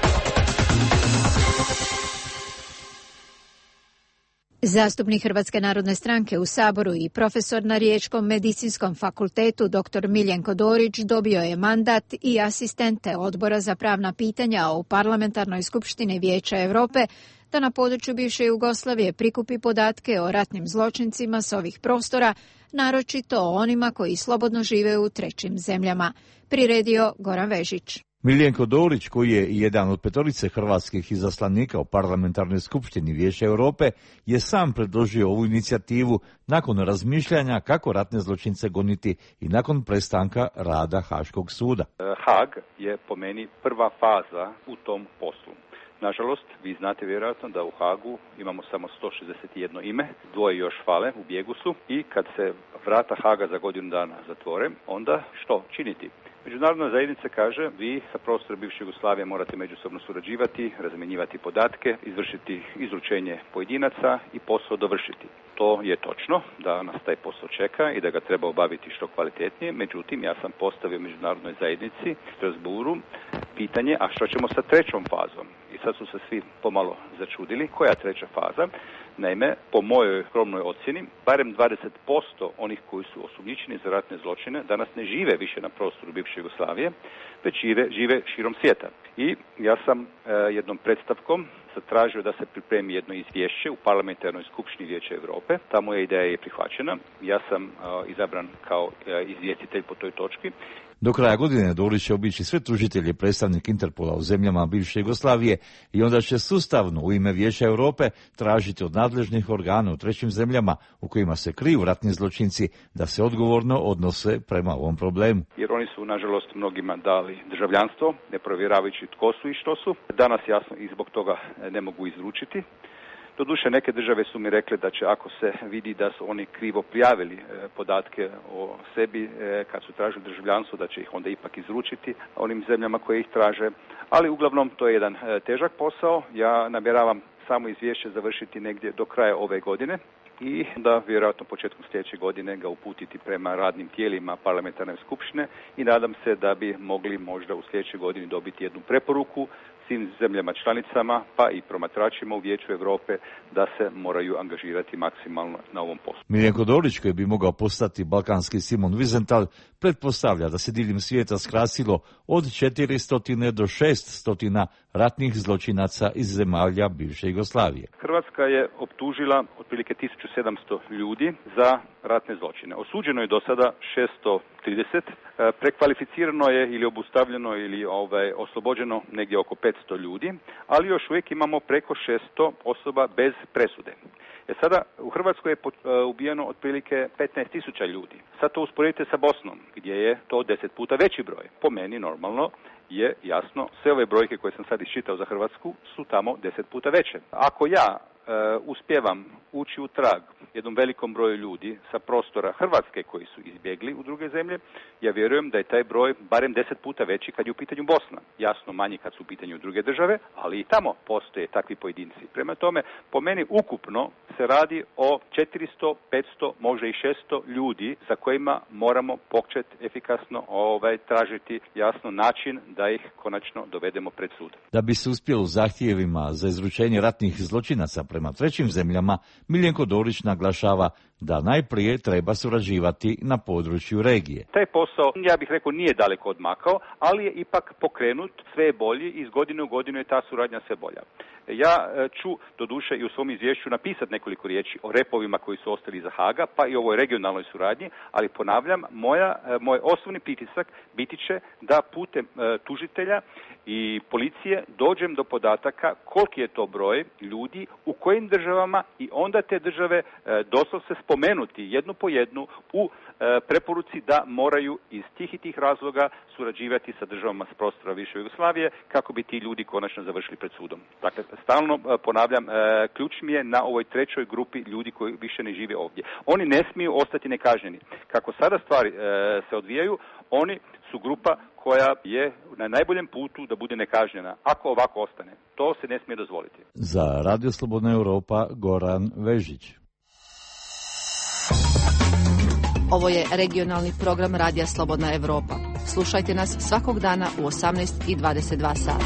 Zastupnik Hrvatske narodne stranke u Saboru i profesor na Riječkom medicinskom fakultetu dr. Miljenko Dorić dobio je mandat i asistente Odbora za pravna pitanja u Parlamentarnoj skupštini Vijeća Europe da na području bivše Jugoslavije prikupi podatke o ratnim zločincima s ovih prostora, naročito o onima koji slobodno žive u trećim zemljama. Priredio Goran Vežić. Miljenko Dorić, koji je jedan od petorice hrvatskih izaslanika u Parlamentarnoj skupštini Vijeća Europe, je sam predložio ovu inicijativu nakon razmišljanja kako ratne zločince goniti i nakon prestanka rada Haškog suda. Haag je po meni prva faza u tom poslu. Nažalost, vi znate vjerojatno da u Haagu imamo samo 161 ime, dvoje još fale, u bijegu su, i kad se vrata Haaga za godinu dana zatvore, onda što činiti? Međunarodna zajednica kaže, vi sa prostora bivše Jugoslavije morate međusobno surađivati, razmjenjivati podatke, izvršiti izručenje pojedinaca i posao dovršiti. To je točno da nas taj posao čeka i da ga treba obaviti što kvalitetnije, međutim ja sam postavio međunarodnoj zajednici u Strasbourgu pitanje, a što ćemo sa trećom fazom? I sad su se svi pomalo začudili. Koja treća faza? Naime, po mojoj skromnoj ocjeni, barem 20% onih koji su osumnjičeni za ratne zločine danas ne žive više na prostoru bivše Jugoslavije, već žive širom svijeta. I ja sam jednom predstavkom zatražio da se pripremi jedno izvješće u Parlamentarnoj skupštini Vijeća Europe. Ta moja ideja je prihvaćena. Ja sam izabran kao izvjestitelj po toj točki. Do kraja godine Dorić će obići sve tužitelje predstavnik Interpola u zemljama bivše Jugoslavije i onda će sustavno u ime Vijeća Europe tražiti od nadležnih organa u trećim zemljama u kojima se kriju ratni zločinci da se odgovorno odnose prema ovom problemu. Jer oni su, nažalost, mnogima dali državljanstvo, ne provjeravajući tko su i što su. Danas jasno i zbog toga ne mogu izručiti. Doduše, neke države su mi rekle da će, ako se vidi da su oni krivo prijavili podatke o sebi kad su tražili državljanstvo, da će ih onda ipak izručiti onim zemljama koje ih traže. Ali uglavnom to je jedan težak posao. Ja namjeravam samo izvješće završiti negdje do kraja ove godine i da vjerojatno početkom sljedeće godine ga uputiti prema radnim tijelima Parlamentarne skupštine i nadam se da bi mogli možda u sljedećoj godini dobiti jednu preporuku svim zemljama članicama pa i promatračima u Vijeću Europe da se moraju angažirati maksimalno na ovom poslu. Miljenko Dorić, koji bi mogao postati balkanski Simon Wiesenthal, pretpostavlja da se diljem svijeta skrasilo od 400 do 600 ratnih zločinaca iz zemalja bivše Jugoslavije. Hrvatska je optužila otprilike 1700 ljudi za ratne zločine. Osuđeno je do sada 630, prekvalificirano je ili obustavljeno ili oslobođeno negdje oko 500 ljudi, ali još uvijek imamo preko 600 osoba bez presude. Sada u Hrvatskoj je ubijeno otprilike 15.000 ljudi. Sad to usporedite sa Bosnom, gdje je to 10 puta veći broj. Po meni normalno je jasno, sve ove brojke koje sam sad iščitao za Hrvatsku su tamo 10 puta veće. Ako ja uspijevam ući u trag jednom velikom broju ljudi sa prostora Hrvatske koji su izbjegli u druge zemlje, ja vjerujem da je taj broj barem 10 puta veći kad je u pitanju Bosna. Jasno manji kad su u pitanju druge države, ali i tamo postoje takvi pojedinci. Prema tome, po meni ukupno se radi o 400, 500, možda i 600 ljudi za kojima moramo početi efikasno tražiti jasno način da ih konačno dovedemo pred sud. Da bi se uspjelo u zahtjevima za izručenje ratnih zločinaca prema trećim zemljama, Miljenko Dorić naglašava da najprije treba surađivati na području regije. Taj posao, ja bih rekao, nije daleko odmakao, ali je ipak pokrenut, sve je bolji i iz godine u godinu je ta suradnja sve bolja. Ja ću, doduše, i u svom izvješću napisati neko nekoliko riječi o repovima koji su ostali iza Haga, pa i ovoj regionalnoj suradnji, ali ponavljam, moj osnovni pritisak biti će da putem tužitelja i policije dođem do podataka koliki je to broj ljudi u kojim državama i onda te države doslovce spomenuti jednu po jednu u preporuci da moraju iz tih i tih razloga surađivati sa državama s prostora više Jugoslavije kako bi ti ljudi konačno završili pred sudom. Dakle, stalno ponavljam, ključ mi je na ovoj trećoj grupi ljudi koji više ne žive ovdje. Oni ne smiju ostati nekažnjeni. Kako sada stvari se odvijaju, oni su grupa koja je na najboljem putu da bude nekažnjena. Ako ovako ostane, to se ne smije dozvoliti. Za Radio Slobodna Europa, Goran Vežić. Ovo je regionalni program Radija Slobodna Evropa. Slušajte nas svakog dana u 18:22 sata.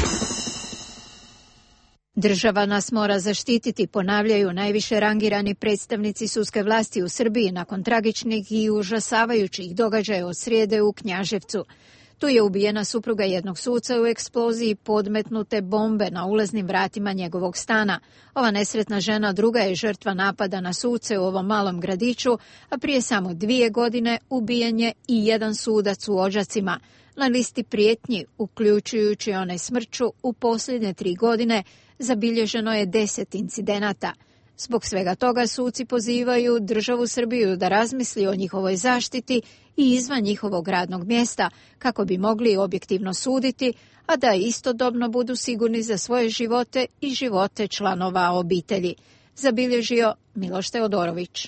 Država nas mora zaštititi, ponavljaju najviše rangirani predstavnici sudske vlasti u Srbiji nakon tragičnih i užasavajućih događaja od srijede u Knjaževcu. Tu je ubijena supruga jednog suca u eksploziji podmetnute bombe na ulaznim vratima njegovog stana. Ova nesretna žena druga je žrtva napada na suce u ovom malom gradiću, a prije samo 2 godine ubijen je i jedan sudac u Odžacima. Na listi prijetnji, uključujući one smrću, u posljednje 3 godine zabilježeno je 10 incidenata. Zbog svega toga suci pozivaju državu Srbiju da razmisli o njihovoj zaštiti i izvan njihovog radnog mjesta kako bi mogli objektivno suditi, a da istodobno budu sigurni za svoje živote i živote članova obitelji. Zabilježio Miloš Teodorović.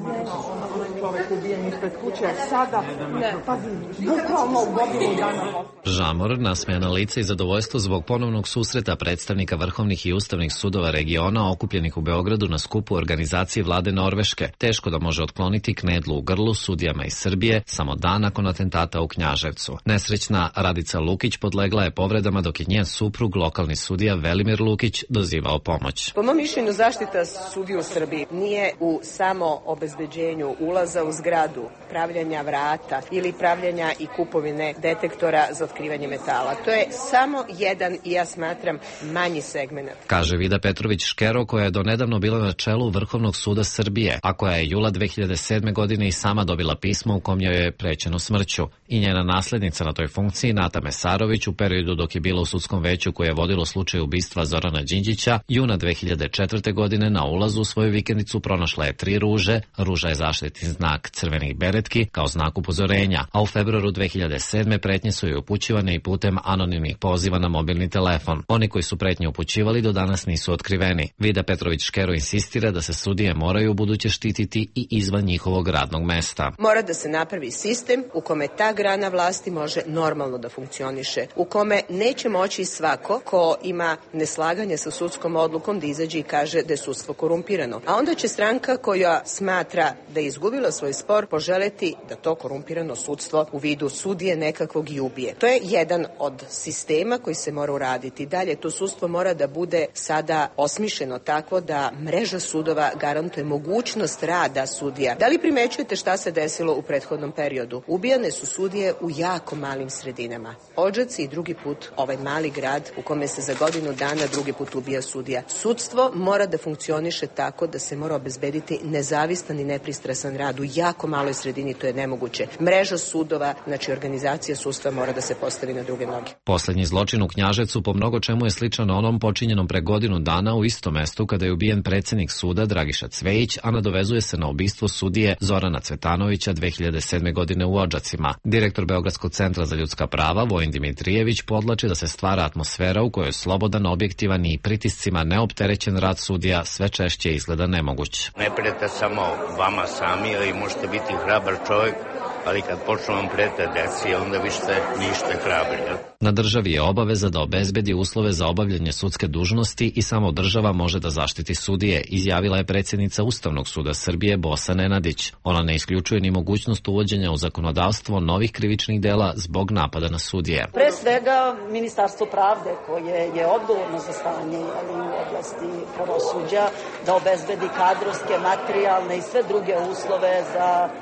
Žamor, nasmejana lica i zadovoljstvo zbog ponovnog susreta predstavnika vrhovnih i ustavnih sudova regiona okupljenih u Beogradu na skupu organizacije vlade Norveške, teško da može otkloniti knedlu u grlu sudijama iz Srbije samo dan nakon atentata u Knjaževcu. Nesrećna Radica Lukić podlegla je povredama dok je njen suprug, lokalni sudija Velimir Lukić, dozivao pomoć. Po mom mišljenju, zaštita sudija u Srbiji nije u samo obezbeđenju ulaza u zgradu, pravljanja vrata ili pravljanja i kupovine detektora za otkrivanje metala. To je samo jedan, i ja smatram, manji segment. Kaže Vida Petrović Škero, koja je donedavno bila na čelu Vrhovnog suda Srbije, a koja je jula 2007. godine i sama dobila pismo u kom joj je prećeno smrću. I njena naslednica na toj funkciji, Nata Mesarović, u periodu dok je bila u sudskom veću koje je vodilo slučaj ubistva Zorana Đinđića, juna 2004. godine na ulazu u svoju vikendicu pronašla je 3 ruže. Ruža je zaštitni znak crvenih beretki kao znak upozorenja, a u februaru 2007. pretnje su joj upućivane i putem anonimnih poziva na mobilni telefon. Oni koji su pretnje upućivali do danas nisu otkriveni. Vida Petrović Škero insistira da se sudije moraju ubuduće štititi i izvan njihovog radnog mesta. Mora da se napravi sistem u kome ta grana vlasti može normalno da funkcioniše, u kome neće moći svako ko ima neslaganje sa sudskom odlukom da izađe i kaže da je sudstvo korumpirano. A onda će stranka koja smatra da je izgubila svoj spor poželeti da to korumpirano sudstvo u vidu sudije nekakvog i ubije. To je jedan od sistema koji se mora uraditi. Dalje, to sudstvo mora da bude sada osmišljeno tako da mreža sudova garantuje mogućnost rada sudija. Da li primećujete šta se desilo u prethodnom periodu? Ubijane su sudije u jako malim sredinama. Odžaci i drugi put ovaj mali grad u kome se za godinu dana drugi put ubija sudija. Sudstvo mora da funkcioniše tako da se mora obezbediti nezavistan i nepristrasan rad. U jako maloj sredini to je nemoguće. Mreža sudova, znači organizacija sudstva mora da se postavi na druge noge. Poslednji zločin u Knjaževcu po mnogo čemu je sličan onom počinjenom pre godinu dana u istom mestu kada je ubijen predsjednik suda Dragiša Cvejić, a nadovezuje se na ubistvo sudije Zorana Cvetanovića 2007. godine u Odžacima. Direktor Beogradskog centra za ljudska prava Vojin Dimitrijević podlači da se stvara atmosfera u kojoj slobodan, objektivan i pritiscima neopterećen rad sudija sve češće izgleda nemoguć. Ne prete samo vama sami, ali možete biti hrabar čovjek, ali kad počnu vam prete deci, onda vi ste ništa hrabri. Na državi je obaveza da obezbedi uslove za obavljanje sudske dužnosti i samo država može da zaštiti sudije, izjavila je predsjednica Ustavnog suda Srbije Bosa Nenadić. Ona ne isključuje ni mogućnost uvođenja u zakonodavstvo novih krivičnih dela zbog napada na sudije. Pre svega Ministarstvo pravde koje je odgovorno za stanje u oblasti pravosuđa da obezbedi kadrovske, materijalne i sve druge uslove za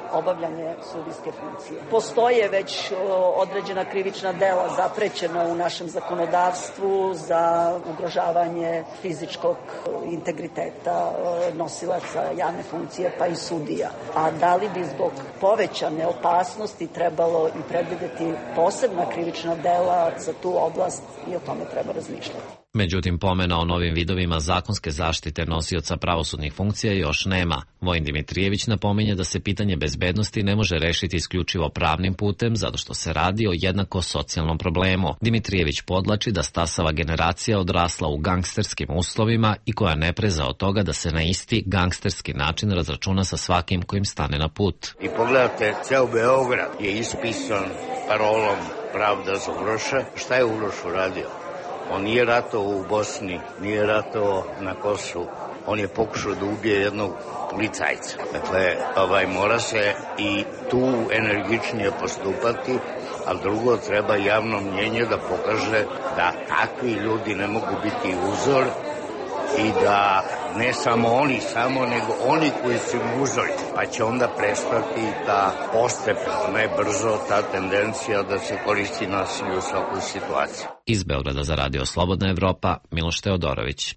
obavljanje sudijske funkcije. Postoje već određena krivična dela zaprećena u našem zakonodavstvu za ugrožavanje fizičkog integriteta nosilaca javne funkcije pa i sudija. A da li bi zbog povećane opasnosti trebalo i predvideti posebna krivična dela za tu oblast, i o tome treba razmišljati. Međutim, pomena o novim vidovima zakonske zaštite nosioca pravosudnih funkcija još nema. Vojin Dimitrijević napominje da se pitanje bezbednosti ne može rešiti isključivo pravnim putem, zato što se radi o jednako socijalnom problemu. Dimitrijević podlači da stasava generacija odrasla u gangsterskim uslovima i koja ne preza od toga da se na isti gangsterski način razračuna sa svakim kojim stane na put. I pogledajte, ceo Beograd je ispisan parolom pravda za Uroša. Šta je Uroš uradio? On nije ratovao u Bosni, nije ratovao na Kosovu. On je pokušao da ubije jednog policajca. Dakle, mora se i tu energičnije postupati, a drugo treba javno mnjenje da pokaže da takvi ljudi ne mogu biti uzor i da ne samo oni nego oni koji su uzori, pa će onda prestati ta postepeno, ne brzo, ta tendencija da se koristi nasilje u svakoj situaciji. Iz Beograda za Radio Slobodna Evropa, Miloš Teodorović.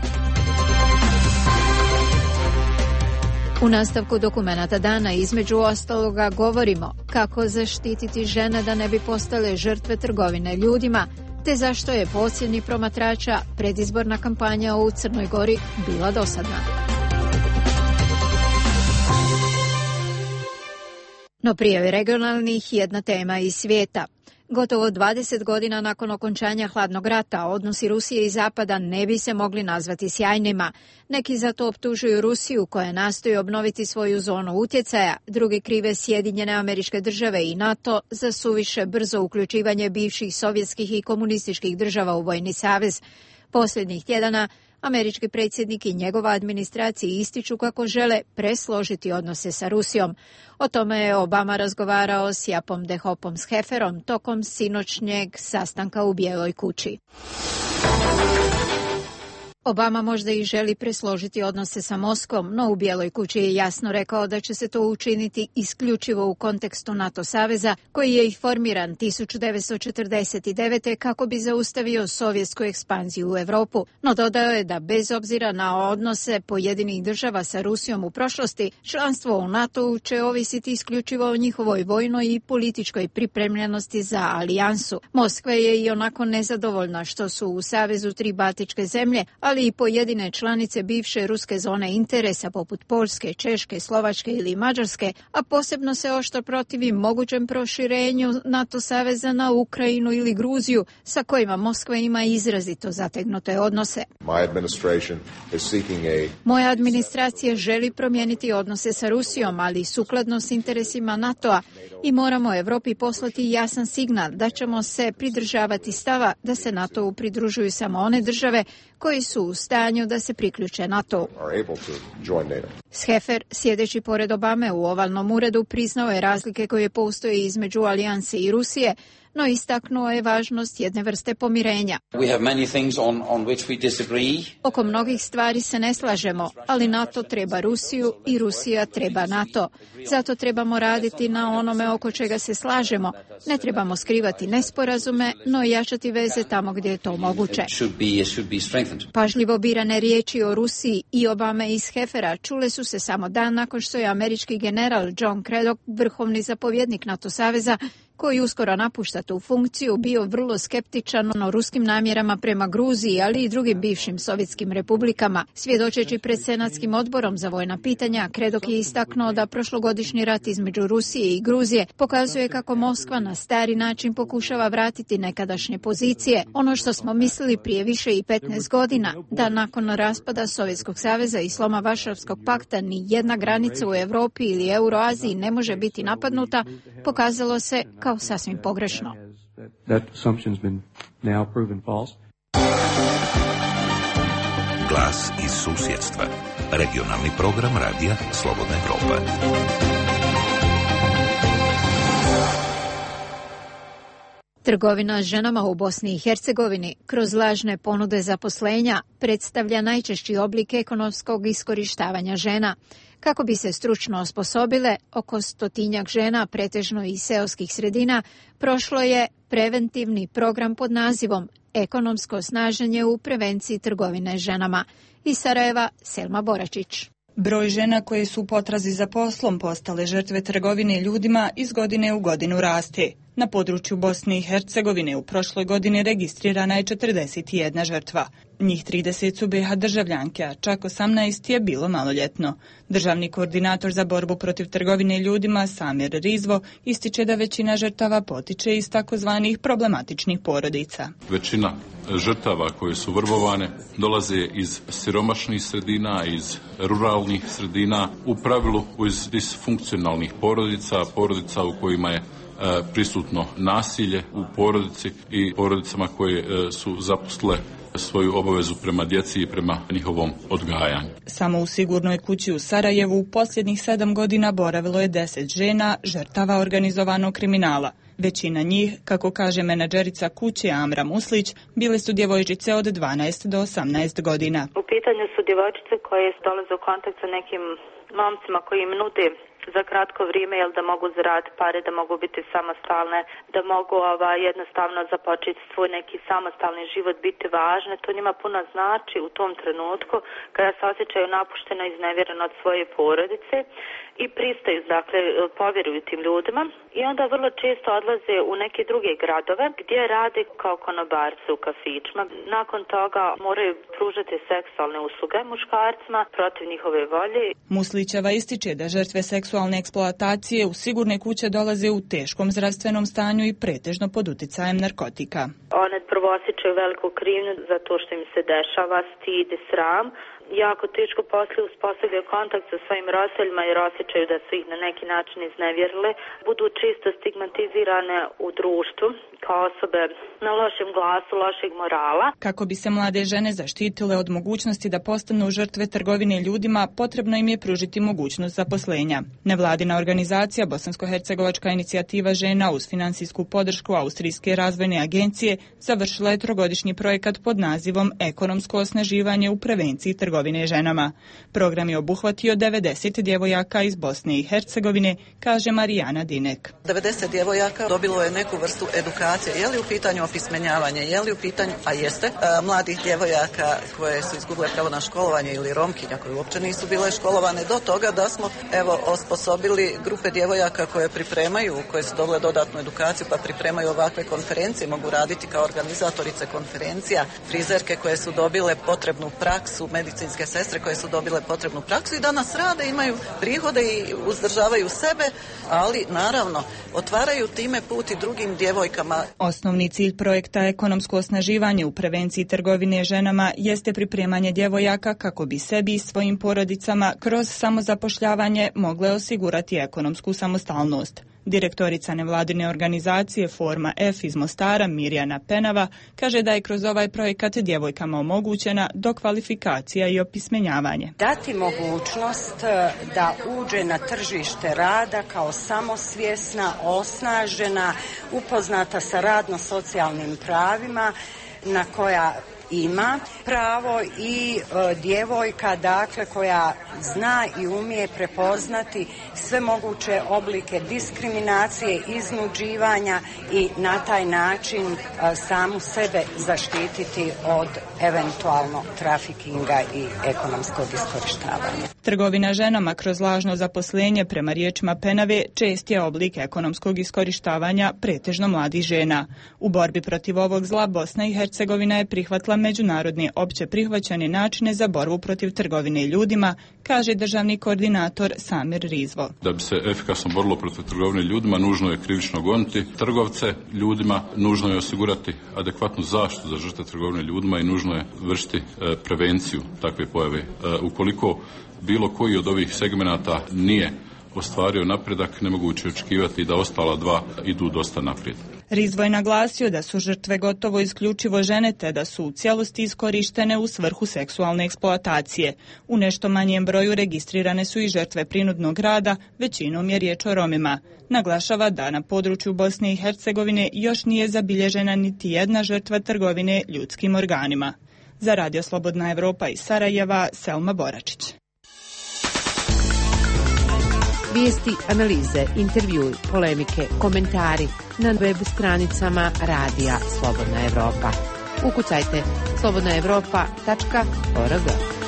U nastavku dokumenata dana između ostaloga govorimo kako zaštititi žene da ne bi postale žrtve trgovine ljudima, te zašto je po ocjeni promatrača predizborna kampanja u Crnoj Gori bila dosadna. No prije regionalnih jedna tema iz svijeta. Gotovo 20 godina nakon okončanja hladnog rata, odnosi Rusije i Zapada ne bi se mogli nazvati sjajnima. Neki zato optužuju Rusiju koja nastoji obnoviti svoju zonu utjecaja, drugi krive Sjedinjene Američke Države i NATO za suviše brzo uključivanje bivših sovjetskih i komunističkih država u vojni savez. Posljednjih tjedana američki predsjednik i njegova administracija ističu kako žele presložiti odnose sa Rusijom. O tome je Obama razgovarao s Japom Dehopom Schefferom tokom sinoćnjeg sastanka u Bijeloj kući. Obama možda i želi presložiti odnose sa Moskvom, no u Bijeloj kući je jasno rekao da će se to učiniti isključivo u kontekstu NATO saveza, koji je i formiran 1949. kako bi zaustavio sovjetsku ekspanziju u Europu. No dodao je da bez obzira na odnose pojedinih država sa Rusijom u prošlosti, članstvo u NATO-u će ovisiti isključivo o njihovoj vojnoj i političkoj pripremljenosti za alijansu. Moskva je i onako nezadovoljna što su u savezu 3 baltičke zemlje, ali i pojedine članice bivše ruske zone interesa poput Poljske, Češke, Slovačke ili Mađarske, a posebno se oštro protivi mogućem proširenju NATO saveza na Ukrajinu ili Gruziju, sa kojima Moskva ima izrazito zategnute odnose. Moja administracija želi promijeniti odnose sa Rusijom, ali sukladno s interesima NATO-a, i moramo Evropi poslati jasan signal da ćemo se pridržavati stava da se NATO-u pridružuju samo one države koji su u stanju da se priključe NATO. Scheffer, sjedeći pored Obame u ovalnom uredu, priznao je razlike koje postoje između alijanse i Rusije, no istaknuo je važnost jedne vrste pomirenja. Oko mnogih stvari se ne slažemo, ali NATO treba Rusiju i Rusija treba NATO. Zato trebamo raditi na onome oko čega se slažemo. Ne trebamo skrivati nesporazume, no jačati veze tamo gdje je to moguće. Pažljivo birane riječi o Rusiji i Obame i Scheffera čule su se samo dan nakon što je američki general John Craddock, vrhovni zapovjednik NATO saveza, koji uskoro napušta tu funkciju, bio vrlo skeptičan o ruskim namjerama prema Gruziji, ali i drugim bivšim sovjetskim republikama. Svjedočeći pred Senatskim odborom za vojna pitanja, Craddock je istaknuo da prošlogodišnji rat između Rusije i Gruzije pokazuje kako Moskva na stari način pokušava vratiti nekadašnje pozicije. Ono što smo mislili prije više i 15 godina, da nakon raspada Sovjetskog saveza i sloma Varšavskog pakta ni jedna granica u Europi ili Euroaziji ne može biti napadnuta, pokazalo se kao sasvim pogrešno. Glas iz susjedstva. Regionalni program radija Slobodna Evropa. Trgovina ženama u Bosni i Hercegovini kroz lažne ponude zaposlenja predstavlja najčešći oblik ekonomskog iskorištavanja žena. Kako bi se stručno osposobile, oko 100-tinjak žena, pretežno iz seoskih sredina, prošlo je preventivni program pod nazivom Ekonomsko snaženje u prevenciji trgovine ženama. Iz Sarajeva, Selma Boračić. Broj žena koje su u potrazi za poslom postale žrtve trgovine ljudima iz godine u godinu raste. Na području Bosne i Hercegovine u prošloj godini registrirana je 41 žrtva. Njih 30 su BiH državljanke, a čak 18 je bilo maloljetno. Državni koordinator za borbu protiv trgovine ljudima Samir Rizvo ističe da većina žrtava potiče iz takozvanih problematičnih porodica. Većina žrtava koje su vrbovane dolaze iz siromašnih sredina, iz ruralnih sredina, u pravilu iz disfunkcionalnih porodica u kojima je prisutno nasilje u porodici i porodicama koje su zaposlile svoju obavezu prema djeci i prema njihovom odgajanju. Samo u sigurnoj kući u Sarajevu u posljednjih 7 godina boravilo je 10 žena, žrtava organizovanog kriminala. Većina njih, kako kaže menadžerica kuće Amra Muslić, bile su djevojčice od 12 do 18 godina. U pitanju su djevojčice koje dolaze u kontakt sa nekim momcima koji im nude za kratko vrijeme, jel da mogu zaraditi pare, da mogu biti samostalne, da mogu jednostavno započeti svoj neki samostalni život, biti važne. To njima puno znači u tom trenutku kada se osjećaju napušteno i iznevjereno od svoje porodice i pristaju, dakle, povjeruju tim ljudima i onda vrlo često odlaze u neke druge gradove gdje rade kao konobarci u kafićima. Nakon toga moraju pružati seksualne usluge muškarcima protiv njihove volje. Muslićeva ističe da žrtve seksualne eksploatacije u sigurne kuće dolaze u teškom zdravstvenom stanju i pretežno pod uticajem narkotika. One prvo osjećaju veliku krivnju za to što im se dešava, stid i sram. Jako teško poslije uspostavljaju kontakt sa svojim roditeljima jer osjećaju da su ih na neki način iznevjerile. Budu često stigmatizirane u društvu kao osobe na lošem glasu, lošeg morala. Kako bi se mlade žene zaštitile od mogućnosti da postanu žrtve trgovine ljudima, potrebno im je pružiti mogućnost zaposlenja. Nevladina organizacija Bosansko-hercegovačka inicijativa žena uz finansijsku podršku Austrijske razvojne agencije završila je 3-godišnji projekat pod nazivom Ekonomsko osnaživanje u prevenciji trgovine ženama. Program je obuhvatio 90 djevojaka iz Bosne i Hercegovine, kaže Marijana Dinek. 90 djevojaka dobilo je neku vrstu edukacije. Je li u pitanju opismenjavanje, je li u pitanju, a jeste, mladih djevojaka koje su izgubile pravo na školovanje ili romkinja koje uopće nisu bile školovane, do toga da smo osposobili grupe djevojaka koje pripremaju, koje su dobile dodatnu edukaciju pa pripremaju ovakve konferencije, mogu raditi kao organizatorice konferencija, frizerke koje su dobile potrebnu praksu, medicinske sestre koje su dobile potrebnu praksu i danas rade, imaju prihode i uzdržavaju sebe, ali naravno otvaraju time put i drugim djevojkama. Osnovni cilj projekta Ekonomsko osnaživanje u prevenciji trgovine ženama jeste pripremanje djevojaka kako bi sebi i svojim porodicama kroz samozapošljavanje mogle osigurati ekonomsku samostalnost. Direktorica nevladine organizacije Forma F iz Mostara Mirjana Penava kaže da je kroz ovaj projekat djevojkama omogućena dokvalifikacija i opismenjavanje. Dati mogućnost da uđe na tržište rada kao samosvjesna, osnažena, upoznata sa radno-socijalnim pravima na koja ima pravo i djevojka, dakle, koja zna i umije prepoznati sve moguće oblike diskriminacije, iznuđivanja i na taj način samu sebe zaštititi od eventualno trafikinga i ekonomskog iskorištavanja. Trgovina ženama kroz lažno zaposlenje, prema riječima Penave, čest je oblik ekonomskog iskorištavanja pretežno mladih žena. U borbi protiv ovog zla Bosna i Hercegovina je prihvatila međunarodne opće prihvaćene načine za borbu protiv trgovine ljudima, kaže državni koordinator Samir Rizvo. Da bi se efikasno borilo protiv trgovine ljudima, nužno je krivično goniti trgovce ljudima, nužno je osigurati adekvatnu zaštitu za žrtve trgovine ljudima i nužno je vršiti prevenciju takve pojave. Ukoliko bilo koji od ovih segmenata nije ostvario napredak, nemoguće očekivati da ostala dva idu dosta naprijed. Rizvo je naglasio da su žrtve gotovo isključivo žene te da su u cijelosti iskorištene u svrhu seksualne eksploatacije. U nešto manjem broju registrirane su i žrtve prinudnog rada, većinom je riječ o Romima. Naglašava da na području Bosne i Hercegovine još nije zabilježena niti jedna žrtva trgovine ljudskim organima. Za Radio Slobodna Evropa iz Sarajeva, Selma Boračić. Vijesti, analize, intervjui, polemike, komentari na web stranicama Radija Slobodna Evropa. Ukucajte slobodnaevropa.org.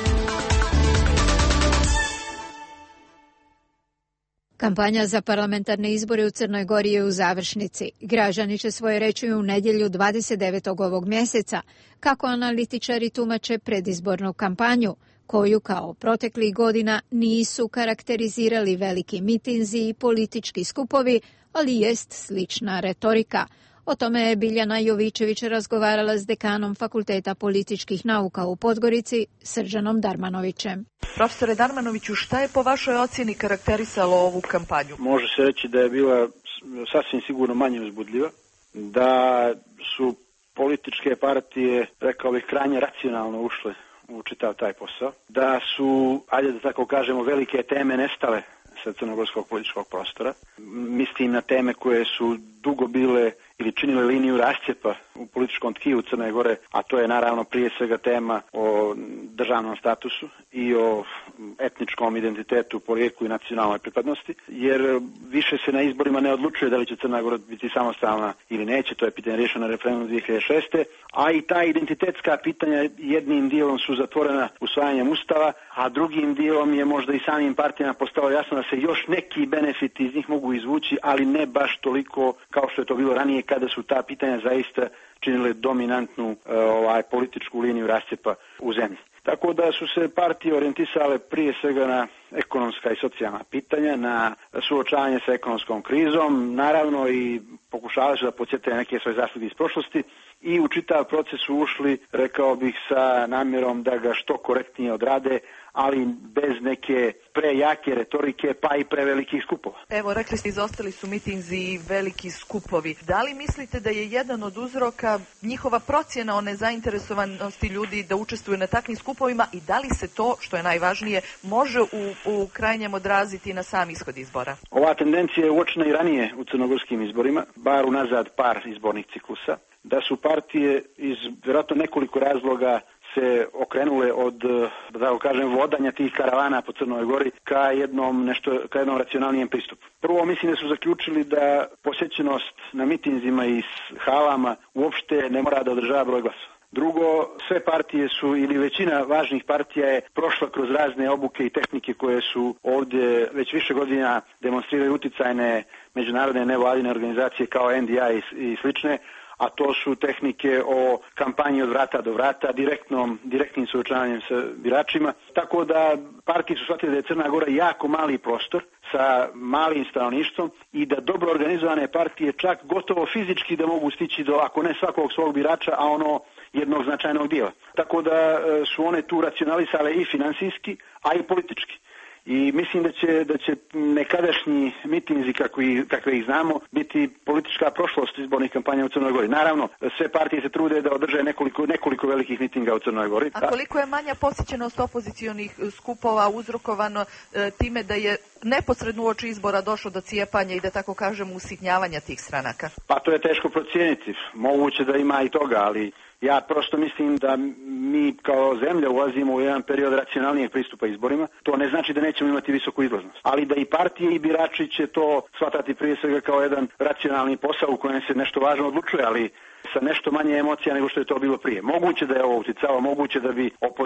Kampanja za parlamentarne izbore u Crnoj Gori je u završnici. Građani će svoje reći u nedjelju 29. ovog mjeseca, kako analitičari tumače predizbornu kampanju, koju kao proteklih godina nisu karakterizirali veliki mitinzi i politički skupovi, ali jest slična retorika. O tome je Biljana Jovičević razgovarala s dekanom Fakulteta političkih nauka u Podgorici, Srđanom Darmanovićem. Profesore Darmanoviću, šta je po vašoj ocjeni karakterisalo ovu kampanju? Može se reći da je bila sasvim sigurno manje uzbudljiva, da su političke partije, rekao bih, krajnje racionalno ušle u čitav taj posao, da su, ajde da tako kažemo, velike teme nestale sa crnogorskog političkog prostora. Mislim na teme koje su dugo bile ili činile liniju rascjepa u političkom tkivu Crne Gore, a to je naravno prije svega tema o državnom statusu i o etničkom identitetu, porijeklu i nacionalnoj pripadnosti, jer više se na izborima ne odlučuje da li će Crna Gora biti samostalna ili neće, to je pitanje riješeno na referendumu 2006. A i ta identitetska pitanja jednim dijelom su zatvorena usvajanjem Ustava, a drugim dijelom je možda i samim partijama postalo jasno da se još neki benefiti iz njih mogu izvući, ali ne baš toliko kao što je to bilo ranije, kada su ta pitanja zaista činile dominantnu političku liniju rascjepa u zemlji. Tako da su se partije orijentisale prije svega na ekonomska i socijalna pitanja, na suočavanje sa ekonomskom krizom, naravno i pokušavali su da podsjete neke svoje zasluge iz prošlosti i u čitav proces su ušli, rekao bih, sa namjerom da ga što korektnije odrade, ali bez neke prejake retorike pa i prevelikih skupova. Evo, rekli ste, izostali su mitinzi i veliki skupovi. Da li mislite da je jedan od uzroka njihova procjena o nezainteresovanosti ljudi da učestvuju na takvim skupovima i da li se to, što je najvažnije, može u krajnjem odraziti na sam ishod izbora? Ova tendencija je uočena i ranije u crnogorskim izborima, bar unazad par izbornih ciklusa, da su partije iz vjerojatno nekoliko razloga se okrenule od, da tako kažem, vodanja tih karavana po Crnoj Gori ka jednom racionalnijem pristupu. Prvo, mislim da su zaključili da posjećenost na mitinzima i halama uopšte ne mora da održava broj glasova. Drugo, sve partije su, ili većina važnih partija je prošla kroz razne obuke i tehnike koje su ovdje već više godina demonstriraju uticajne međunarodne nevladine organizacije kao NDI i slične, a to su tehnike o kampanji od vrata do vrata, direktnim suočavanjem sa biračima. Tako da partije su shvatili da je Crna Gora jako mali prostor sa malim stanovništvom i da dobro organizovane partije čak gotovo fizički da mogu stići do, ako ne svakog svog birača, a ono jednog značajnog dijela. Tako da su one tu racionalisale i finansijski, a i politički. I mislim da će nekadašnji mitinzi, kakve ih znamo, biti politička prošlost izbornih kampanja u Crnoj Gori. Naravno, sve partije se trude da održe nekoliko velikih mitinga u Crnoj Gori. A koliko je manja posjećenost opozicionih skupova uzrokovano time da je neposredno uoči izbora došlo do cijepanja i da tako kažem usitnjavanja tih stranaka? Pa to je teško procijeniti. Moguće da ima i toga, ali ja prosto mislim da mi kao zemlja ulazimo u jedan period racionalnijeg pristupa izborima. To ne znači da nećemo imati visoku izlaznost. Ali da i partije i birači će to shvatati prije svega kao jedan racionalni posao u kojem se nešto važno odlučuje, ali sa nešto manje emocija nego što je to bilo prije. Moguće da je ovo uticalo, moguće da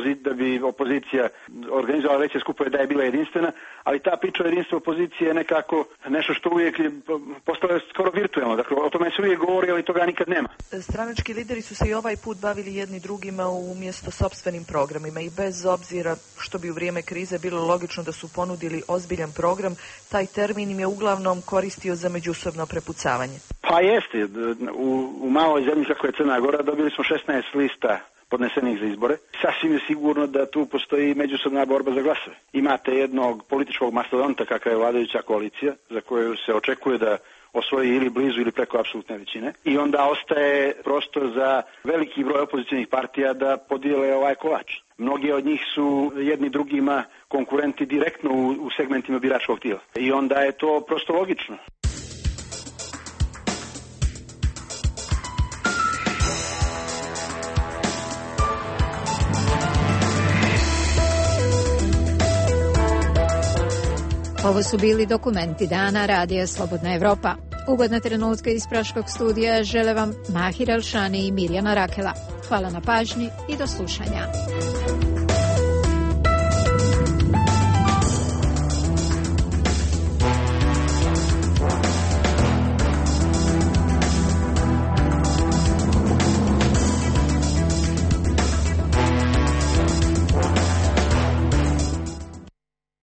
bi opozicija organizovala veće skupove da je bila jedinstvena, ali ta priča o jedinstvu opozicije je nekako nešto što uvijek postalo skoro virtualno. Dakle, o tome se uvijek govori, ali toga nikad nema. Stranački lideri su se i ovaj put bavili jedni drugima umjesto sopstvenim programima i bez obzira što bi u vrijeme krize bilo logično da su ponudili ozbiljan program, taj termin im je uglavnom koristio za međusobno prepucavanje. Pa jeste, u maloj zemlji kako je Crna Gora dobili smo 16 lista podnesenih za izbore. Sasvim je sigurno da tu postoji međusobna borba za glasove. Imate jednog političkog mastodonta kakva je vladajuća koalicija, za koju se očekuje da osvoji ili blizu ili preko apsolutne većine. I onda ostaje prostor za veliki broj opozicionih partija da podijele ovaj kolač. Mnogi od njih su jedni drugima konkurenti direktno u segmentima biračkog tijela. I onda je to prosto logično. Ovo su bili dokumenti dana Radija Slobodna Evropa. Ugodna trenutka iz Praškog studija žele vam Mahir Elšani i Mirjana Rakela. Hvala na pažnji i do slušanja.